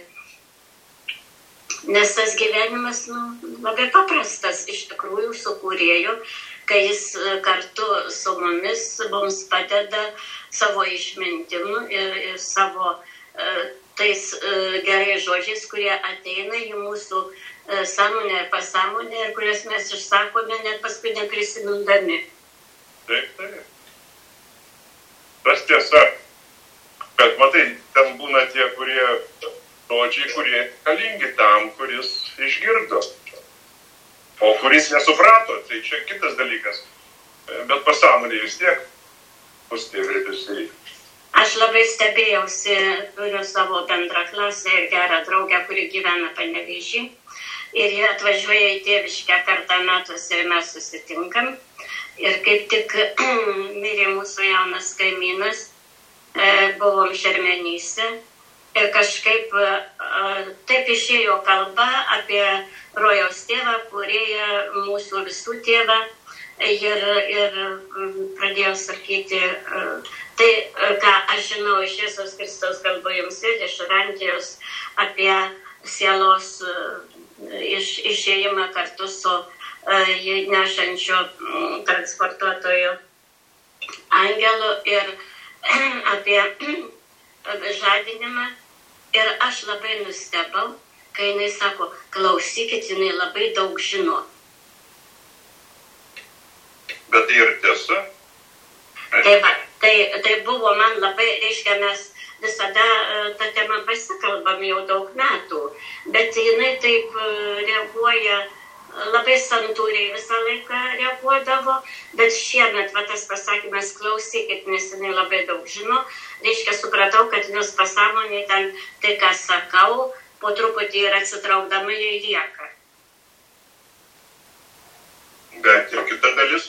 Nes tas gyvenimas nu, labai paprastas iš tikrųjų su kūrėju, kai jis kartu su mumis mums padeda savo išmintimu ir, ir savo uh, tais uh, gerais žodžiais, kurie ateina į mūsų uh, sąmonę ir pasąmonę ir kurias mes išsakome net paskui neprisimindami. Taip, taip. Tas tiesa, bet matai, ten būna tie, kurie žodžiai, kurie kalingi tam, kuris išgirdo. O kuris nesuprato, tai čia kitas dalykas. Bet pasąmonė vis tiek bus tie vėliusiai. Aš labai stebėjausi, turiu savo bendrą klasę ir gerą draugę, kuri gyvena Panevėžy. Ir jie atvažiuoja į tėviškę kartą metuose ir mes susitinkam. Ir kaip tik mirė mūsų jaunas kaimynas, buvom Šermenyse. Ir kažkaip taip išėjo kalba apie rojaus tėvą, kūrėją mūsų visų tėvą. Ir, ir pradėjau sakyti, tai, ką aš žinau iš Jėzaus Kristaus kalbų jums ir iš Evangelijos apie sielos iš, išėjimą kartu su nešančiu transportuotoju angelu ir apie žadinimą. Ir aš labai nustebau, kai jinai sako, klausykit, jinai labai daug žino. Bet tai ir tiesa. Tai, va, tai, tai buvo man labai, reiškia, mes visada tą temą pasikalbam jau daug metų, bet jinai taip reaguoja, labai santūriai visą laiką reaguodavo, bet šiemet va, tas pasakymas klausykit, nes jinai labai daug žino, reiškia, supratau, kad jos pasąmonė ten tai, ką sakau, po truputį ir atsitraukdama jai lieka. Bet ir kita dalis,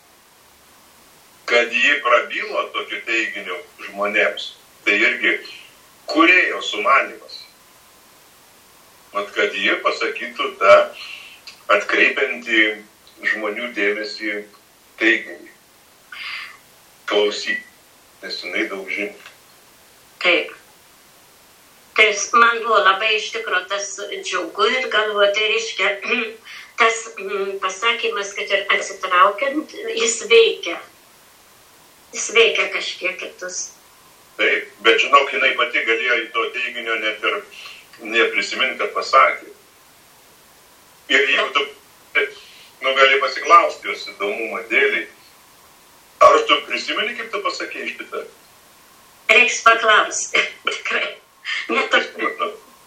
kad jį prabylo tokiu teiginiu žmonėms, tai irgi kūrėjo sumanymas. Mat, kad jie pasakytų tą atkreipiantį žmonių dėmesį teiginį. Klausyk, nes jinai daug žino. Taip. Tai man buvo labai iš tikro tas džiaugu ir galvoju, tai reiškia, tas pasakymas, kad ir atsitraukiant, jis veikia. Jis veikia kažkiek kitus. Taip, bet žinok, jinai pati galėjo į to teiginio net ir neprisiminti, kad pasakė. Ir jeigu tu nu, gali pasiklausti jos įdomumo dėliai, ar tu prisimeni, kaip tu pasakė iš kitą? Reiks paklausti, tikrai. Neturbūt.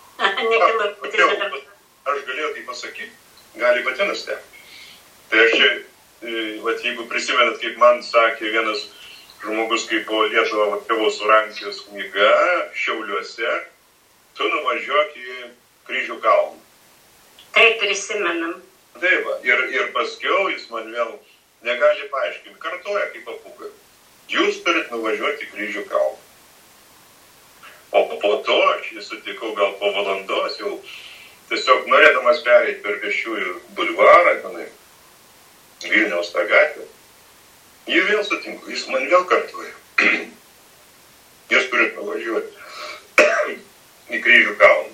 Aš galėjau tai pasakyti, gali pati nustebti. Tai aš čia, vat, jeigu prisimenat, kaip man sakė vienas žmogus, kaip po Lietuvą tėvo Surankijos knyga Šiauliuose, tu nuvažiuok į Kryžių kalną. Taip, prisimenam. Taip, va, ir, ir paskiau jis man vėl negali paaiškinti, kartoja kaip papūga. Jūs turit nuvažiuoti į Kryžių kalną. O po to aš jį sutikau gal po valandos, jau tiesiog norėdamas pereiti per Pėsčiųjų bulvarą, tenai, Vilniaus tą gatvę. Jį vėl sutinku, jis man vėl kartoja. Jūs turit nuvažiuoti į Kryžių kalną.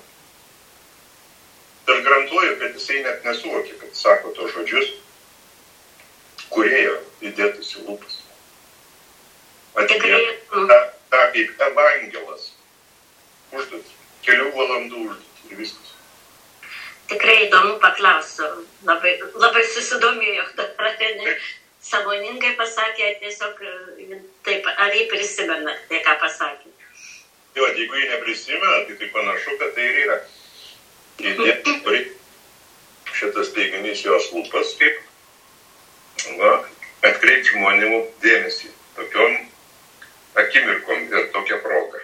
Aš garantuoju, kad jisai net nesuvokė, kad sako tos žodžius, kūrėjo įdėtus į lūpas. Atidėjo tą, tą kaip evangelas. Užduot, kelių valandų užduot ir viskas. Tikrai įdomu paklausiu, labai, labai susidomėjau, dabar sąmoningai pasakė, tiesiog taip, ar jį prisimena, tai ką pasakė. Jo, jeigu jį neprisimena, tai tai panašu, kad tai ir yra. Ir šitas teiginys jos lūpas, kaip va, atkreipti žmonių dėmesį tokiom akimirkom ir tokia proga.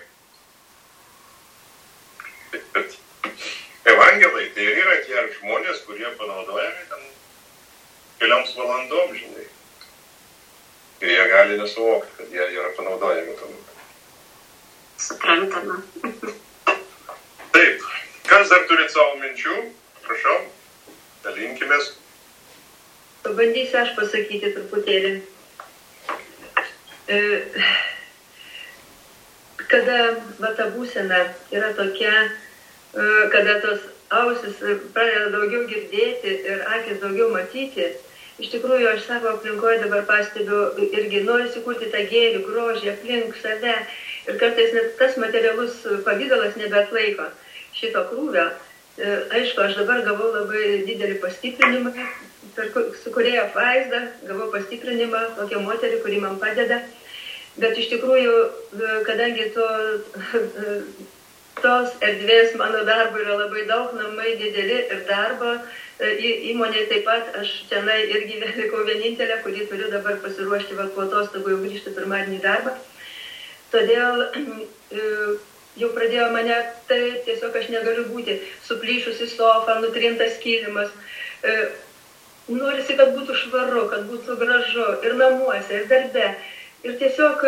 Bet, bet evangelai tai ir yra tie žmonės, kurie panaudojami ten kelioms valandom, žinai. Ir jie gali nesuvokti, kad jie yra panaudojami tam. Suprantama. Taip, kas dar turit savo minčių? Prašau, dalinkimės. Pabandysiu aš pasakyti truputėlį. E, kada va ta būsena yra tokia, e, kada tos ausis pradeda daugiau girdėti ir akis daugiau matyti, iš tikrųjų, aš savo aplinkoje dabar pastebiu irgi norisi kurti tą gėrį, grožį aplink save ir kartais net tas materialus pavydalas nebeatlaiko šito krūvio. Aišku, aš dabar gavau labai didelį pastiprinimą, per, su kurėjo vaizdą, gavau pastiprinimą, tokią moterį, kuri man padeda, bet iš tikrųjų, kadangi to, tos erdvės mano darbo yra labai daug, namai dideli ir darbo, įmonė taip pat, aš tenai irgi likau vienintelė, kurį turiu dabar pasiruošti, va, po atostogų jau grįžti pirmadienį darbą. Todėl jau pradėjo mane, tai tiesiog aš negaliu būti suplyšusi sofa, nutrintas kilimas. Norisi, kad būtų švaru, kad būtų gražu ir namuose, ir darbe. Ir tiesiog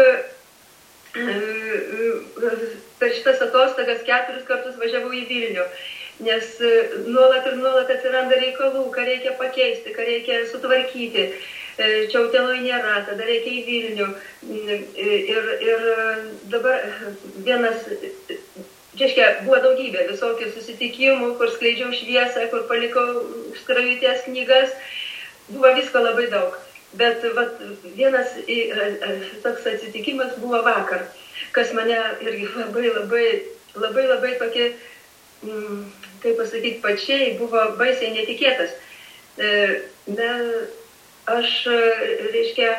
per šitas atostogas keturis kartus važiavau į Vilnių. Nes nuolat ir nuolat atsiranda reikalų, ką reikia pakeisti, ką reikia sutvarkyti. Čia Utenoj nėra, tada reikia į Vilnių. Ir, ir dabar vienas, reiškia, buvo daugybė visokių susitikimų, kur skleidžiau šviesą, kur palikau skrajutės knygas. Buvo visko labai daug. Bet vat, vienas toks atsitikimas buvo vakar, kas mane irgi labai, labai, labai, labai tokie, kaip pasakyti, pačiai buvo baisiai netikėtas. Na, aš, reiškia,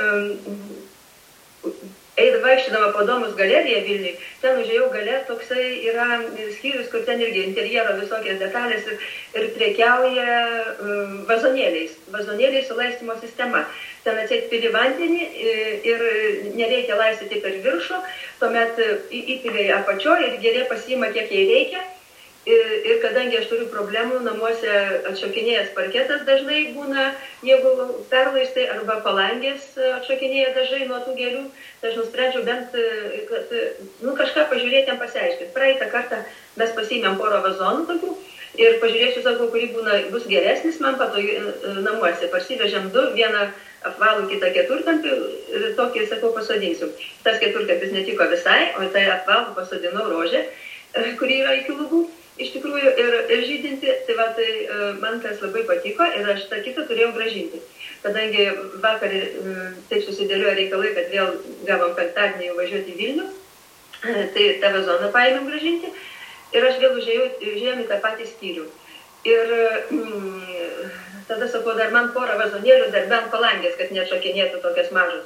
eidama vaikščiodama po Domus galeriją Vilniui, ten užėjau gale, toksai yra skyrius, kur ten irgi interjero visokias detalės ir, ir prekiauja vazonėliais, vazonėliais su laistymo sistema. Ten atseit pili vandenį ir nereikia laistyti per viršų, tuomet įpili apačioje ir gėlė pasiima, kiek jai reikia. Ir, ir kadangi aš turiu problemų, namuose atšokinėjęs parketas dažnai būna, jeigu perlaistai arba palangės atšokinėja dažnai nuo tų gėlių, tai aš nusprendžiau bent kad, nu, kažką pažiūrėti, jam pasiaiškinti. Praeitą kartą mes pasiėmėm porą vazonų tokių ir pažiūrėsiu, sakau, kurį būna, bus geresnis man patogi namuose. Parsivežėm du, vieną apvalų, kitą keturkampį ir tokį, sakau, pasodinsiu. Tas keturkampis netiko visai, o tai apvalų pasodinau rožę, kuri yra iki lubų. Iš tikrųjų ir, ir žydinti, tai, va, tai man tas labai patiko ir aš tą kitą turėjau gražinti. Kadangi vakar taip susidėliojo reikalai, kad vėl gavom penktadienį jau važiuoti į Vilnių, tai tą vazoną paėmėm gražinti ir aš vėl užėjau, užėjom į tą patį skyrių. Ir mm, tada sakau, dar man porą vazonėlių, dar bent palangės, kad neatšokinėtų tokias mažas.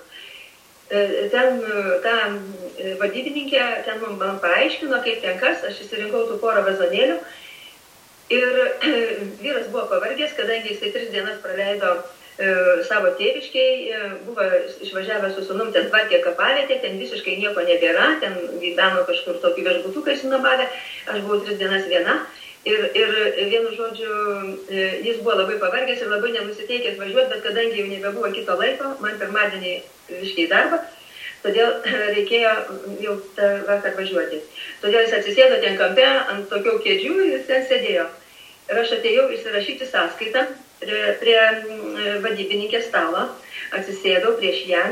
Ten ta vadybininkė ten man paaiškino, kaip ten kas, aš įsirinkau tų porą vazonėlių ir vyras buvo pavargęs, kadangi jisai tris dienas praleido e, savo tėviškiai, buvo išvažiavęs su sūnum, ten tvarkė kapavietę, ten visiškai nieko nebėra, ten gyveno kažkur tokį viešbutuką išsinuomavę, aš buvau tris dienas viena. Ir, ir vienu žodžiu, jis buvo labai pavargęs ir labai nenusiteikęs važiuoti, bet kadangi jau nebebuvo kito laiko, man pirmadienį iškei darbą, todėl reikėjo jau vakar važiuoti. Todėl jis atsisėdo ten kampe ant tokių kėdžių ir jis ten sėdėjo. Ir aš atėjau įsirašyti sąskaitą prie, prie vadybininkės stalo, atsisėdau prieš ją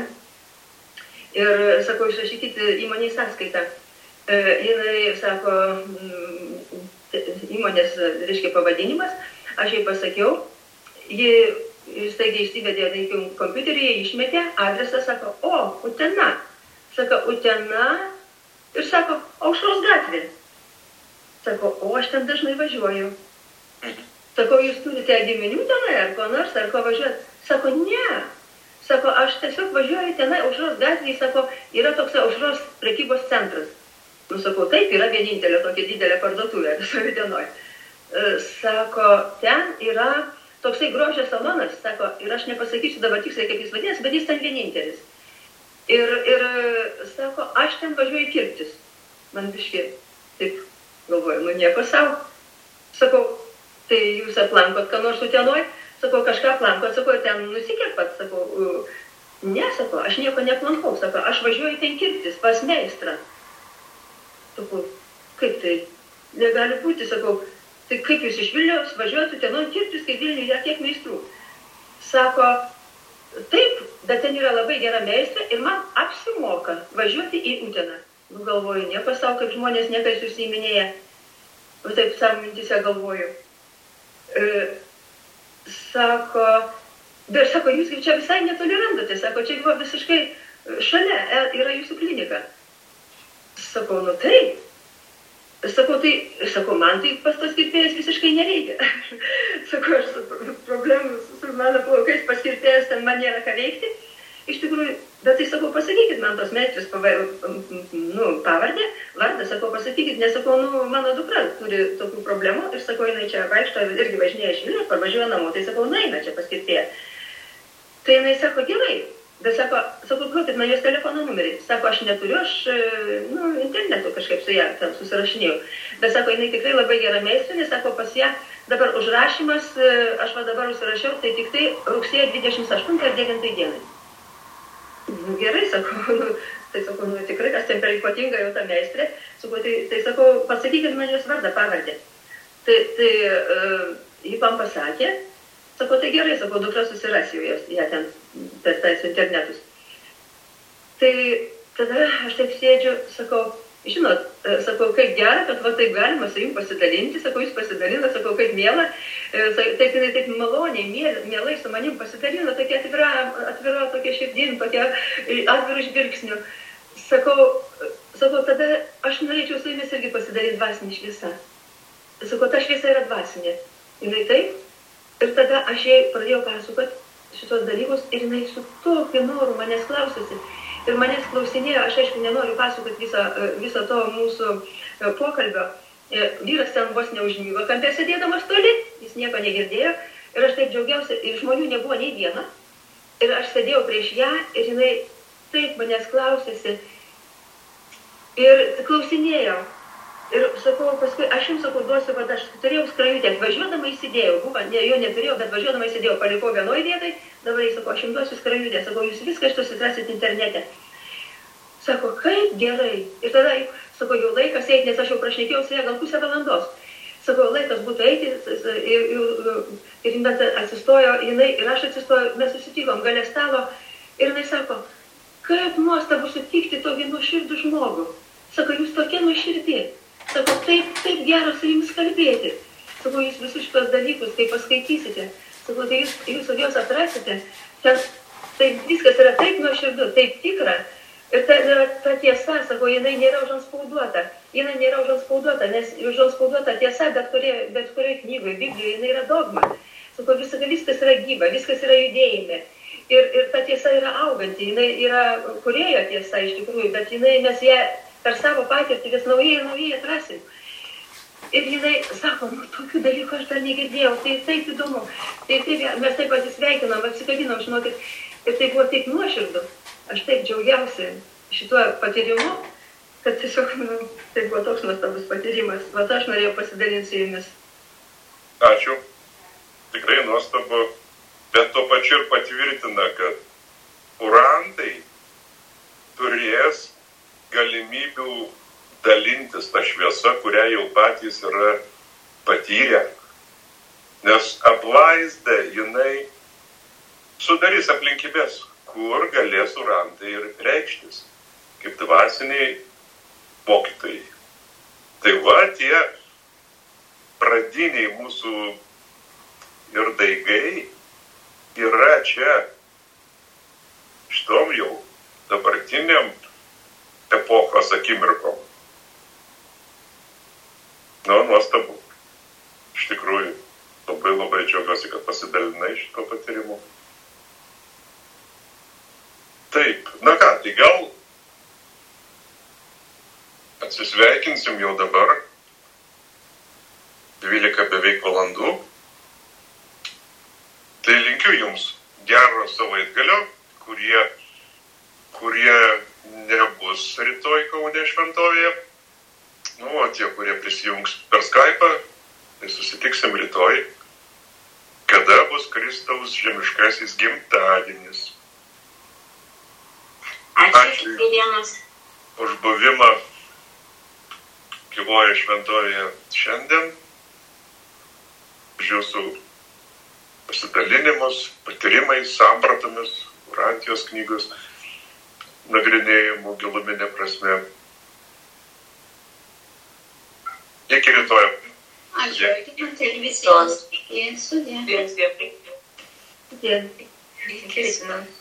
ir sakau, išrašykit įmonės sąskaitą. Jinai sako, įmonės, reiškia, pavadinimas, aš jai pasakiau, ji staigiai išsivedė į kompiuterį, jie išmetė, adresą, sako, o, Utena, sako, Utena, ir sako, Aušros gatvė. Sako, o, aš ten dažnai važiuoju. Sako, jūs turite giminių tenai, ar ko nors, ar ko važiuoti? Sako, ne. Sako, aš tiesiog važiuoju tenai Aušros gatvėje, sako, yra toks Aušros prekybos centras. Nu, sakau, taip, yra vienintelė tokia didelė parduotuvė visoje dienoj. Sako, ten yra toksai grožio salonas, sako, ir aš nepasakysiu dabar tiksliai, kaip jis vadinasi, bet jis ten vienintelis. Ir, ir sako, aš ten važiuoju kirptis. Man biški, taip, galvoju, nu nieko savo. Sakau, tai jūs aplankot, ką nors Utenoj? Sakau, kažką aplankot, sakau, ten nusikirpat, sakau, ne, sakau, aš nieko neaplankau, sakau, aš važiuoju ten kirptis, pas meistrą. Sakau, kaip tai, negali būti, sakau, tai kaip jūs iš Vilniaus važiuotų ten kirptis, kai Vilniuje yra tiek meistrų. Sako, taip, bet ten yra labai gera meistrė ir man apsimoka važiuoti į Uteną. Nu, galvoju, nieko savo, kaip žmonės niekais užsiiminėja. Nu, taip savo mintise galvoju. E, sako, bet sako, jūs čia visai netoli randate, sako, čia buvo visiškai šalia, yra jūsų klinika. Sakau, nu taip. Sakau, tai, sakau, man tai pas tos kirpėjas visiškai nereikia. Sakau, aš su problemų su mano plaukais pas kirpėjas ten man nėra ką veikti. Iš tikrųjų, bet tai sakau, pasakykit man tos meistrės nu, pavardę, vardą, sakau, pasakykit, nes sakau, nu, mano dukra turi tokių problemų ir sakau, jinai čia vaikšto irgi važinėja iš Vilniaus, parvažiuoja namo, tai sakau, nueina čia pas kirpėją. Tai jinai sako, gerai. Bet sako, sako, duokit man jos telefono numerį. Sako, aš neturiu, aš, nu, internetu kažkaip su ją ten susirašinėjau. Bet sako, jinai tikrai labai gera meistrė, nes sako, pas ją dabar užrašymas, aš va dabar užsirašiau, tai tik tai rugsėjo dvidešimt aštuntą ir devintą dienai. Nu, gerai, sako, nu, tai sako, nu, tikrai, kas ten per ypatinga jau ta meistrė. Sako, tai, tai sako, pasakykit man jos vardą, pavardę. Tai, tai uh, jį man pasakė. Sako, tai gerai, sako, dukra susiras jau jas, ją ten per tais internetus. Tai tada aš taip sėdžiu, sakau, žinot, sakau, kaip gera, kad va taip galima su jums pasidalinti, sakau, jūs pasidalina, sakau, kaip miela, taip jinai taip maloniai, mielai su manim pasidalina, tokia atvira, atvira tokia širdim, tokia atvirų žvilgsnių. Sakau, sakau, tada aš norėčiau su jumis irgi pasidalinti dvasinį šviesą. Sakau, ta šviesa yra dvasinė. Jinai taip. Ir tada aš jai pradėjau pasakoti šitos dalykus ir jinai su tokiu noru manęs klausėsi. Ir manęs klausinėjo, aš aišku nenoriu pasakoti viso, viso to mūsų pokalbio. Vyras ten vos neužmygo, kampė sėdėdamas toli, jis nieko negirdėjo. Ir aš taip džiaugiausi, ir žmonių nebuvo nei viena. Ir aš sėdėjau prieš ją ir jinai taip manęs klausėsi. Ir klausinėjo. Ir sakau, paskui, aš jums sakau, duosiu, kad aš turėjau skrajutę, važiuodama įsidėjau, buvo, ne, jo neturėjau, bet važiuodama įsidėjau, palikau vienoj vietai, dabar jis sakau, aš jums duosiu skrajutę, sakau, jūs viską susitrasit internete. Sako, kaip gerai. Ir tada, sakau, jau laikas eiti, nes aš jau prašnekėjau su ją gal pusę valandos. Sakau, laikas būtų eiti, ir, ir, ir jinai atsistojo, jinai, ir aš atsistoju, mes susitikom gale stalo, ir jinai sako, kaip nuostabu sutikti tokį nuoširdų žmogų. Sako, jūs tokie nuoširdį. Sako, taip, taip gera su jums kalbėti. Sako, jūs visus šitos dalykus, kai paskaitysite. Sako, tai jūs, jūs juos atrasite. Ten, tai viskas yra taip nuoširdu, taip tikra. Ir ta, ta tiesa, sako, jinai nėra užanspauduota. Jinai nėra užanspauduota, nes užanspauduota tiesa bet kurioje bet kurioj knygoje, Biblijoje, jinai yra dogma. Sako, viskas, viskas yra gyva, viskas yra judėjime. Ir, ir ta tiesa yra auganti, jinai yra kūrėjo tiesa iš tikrųjų, bet jinai mes ją per savo patirtį vis naujai ir naujai atrasim. Ir jinai sako, nu, tokių dalykų aš dar negirdėjau, tai taip įdomu. Tai taip, mes taip pasisveikinom, apsikabinom, žinokit, ir tai buvo taip nuoširdu. Aš taip džiaugiausi šituo patyrimu, kad tiesiog, nu, tai buvo toks nuostabus patyrimas. Vat aš norėjau pasidalinti su jumis. Ačiū. Tikrai nuostabu, bet to pačiu ir patvirtina, kad urantai turės galimybių dalintis tą šviesą, kurią jau patys yra patyrę. Nes apvaizda jinai sudarys aplinkybės, kur galės urantai ir reikštis, kaip dvasiniai mokytojai. Tai va, tie pradiniai mūsų ir daigai yra čia, šitom jau dabartiniam epochos akimirkom. Nu, nuostabu. Iš tikrųjų, labai labai džiaugiuosi, kad pasidalinai šito patyrimu. atsisveikinsim jau dabar. dvylika beveik valandų. Tai linkiu jums gero savaitgalio, kurie, kurie nebus rytoj Kaune šventovėje. Nu, o tie, kurie prisijungs per Skype'ą, tai susitiksim rytoj, kada bus Kristaus žemiškasis gimtadienis. Ačiū kiekvienas už buvimą gyvoje šventovėje šiandien, už jūsų pasidalinimus, patyrimais, sampratomis, Urantijos knygos nagrinėjimų giluminė prasme. Iki rytoj. Ačiū ir visiems. Sudie. Sudie. Sudie. Sudie.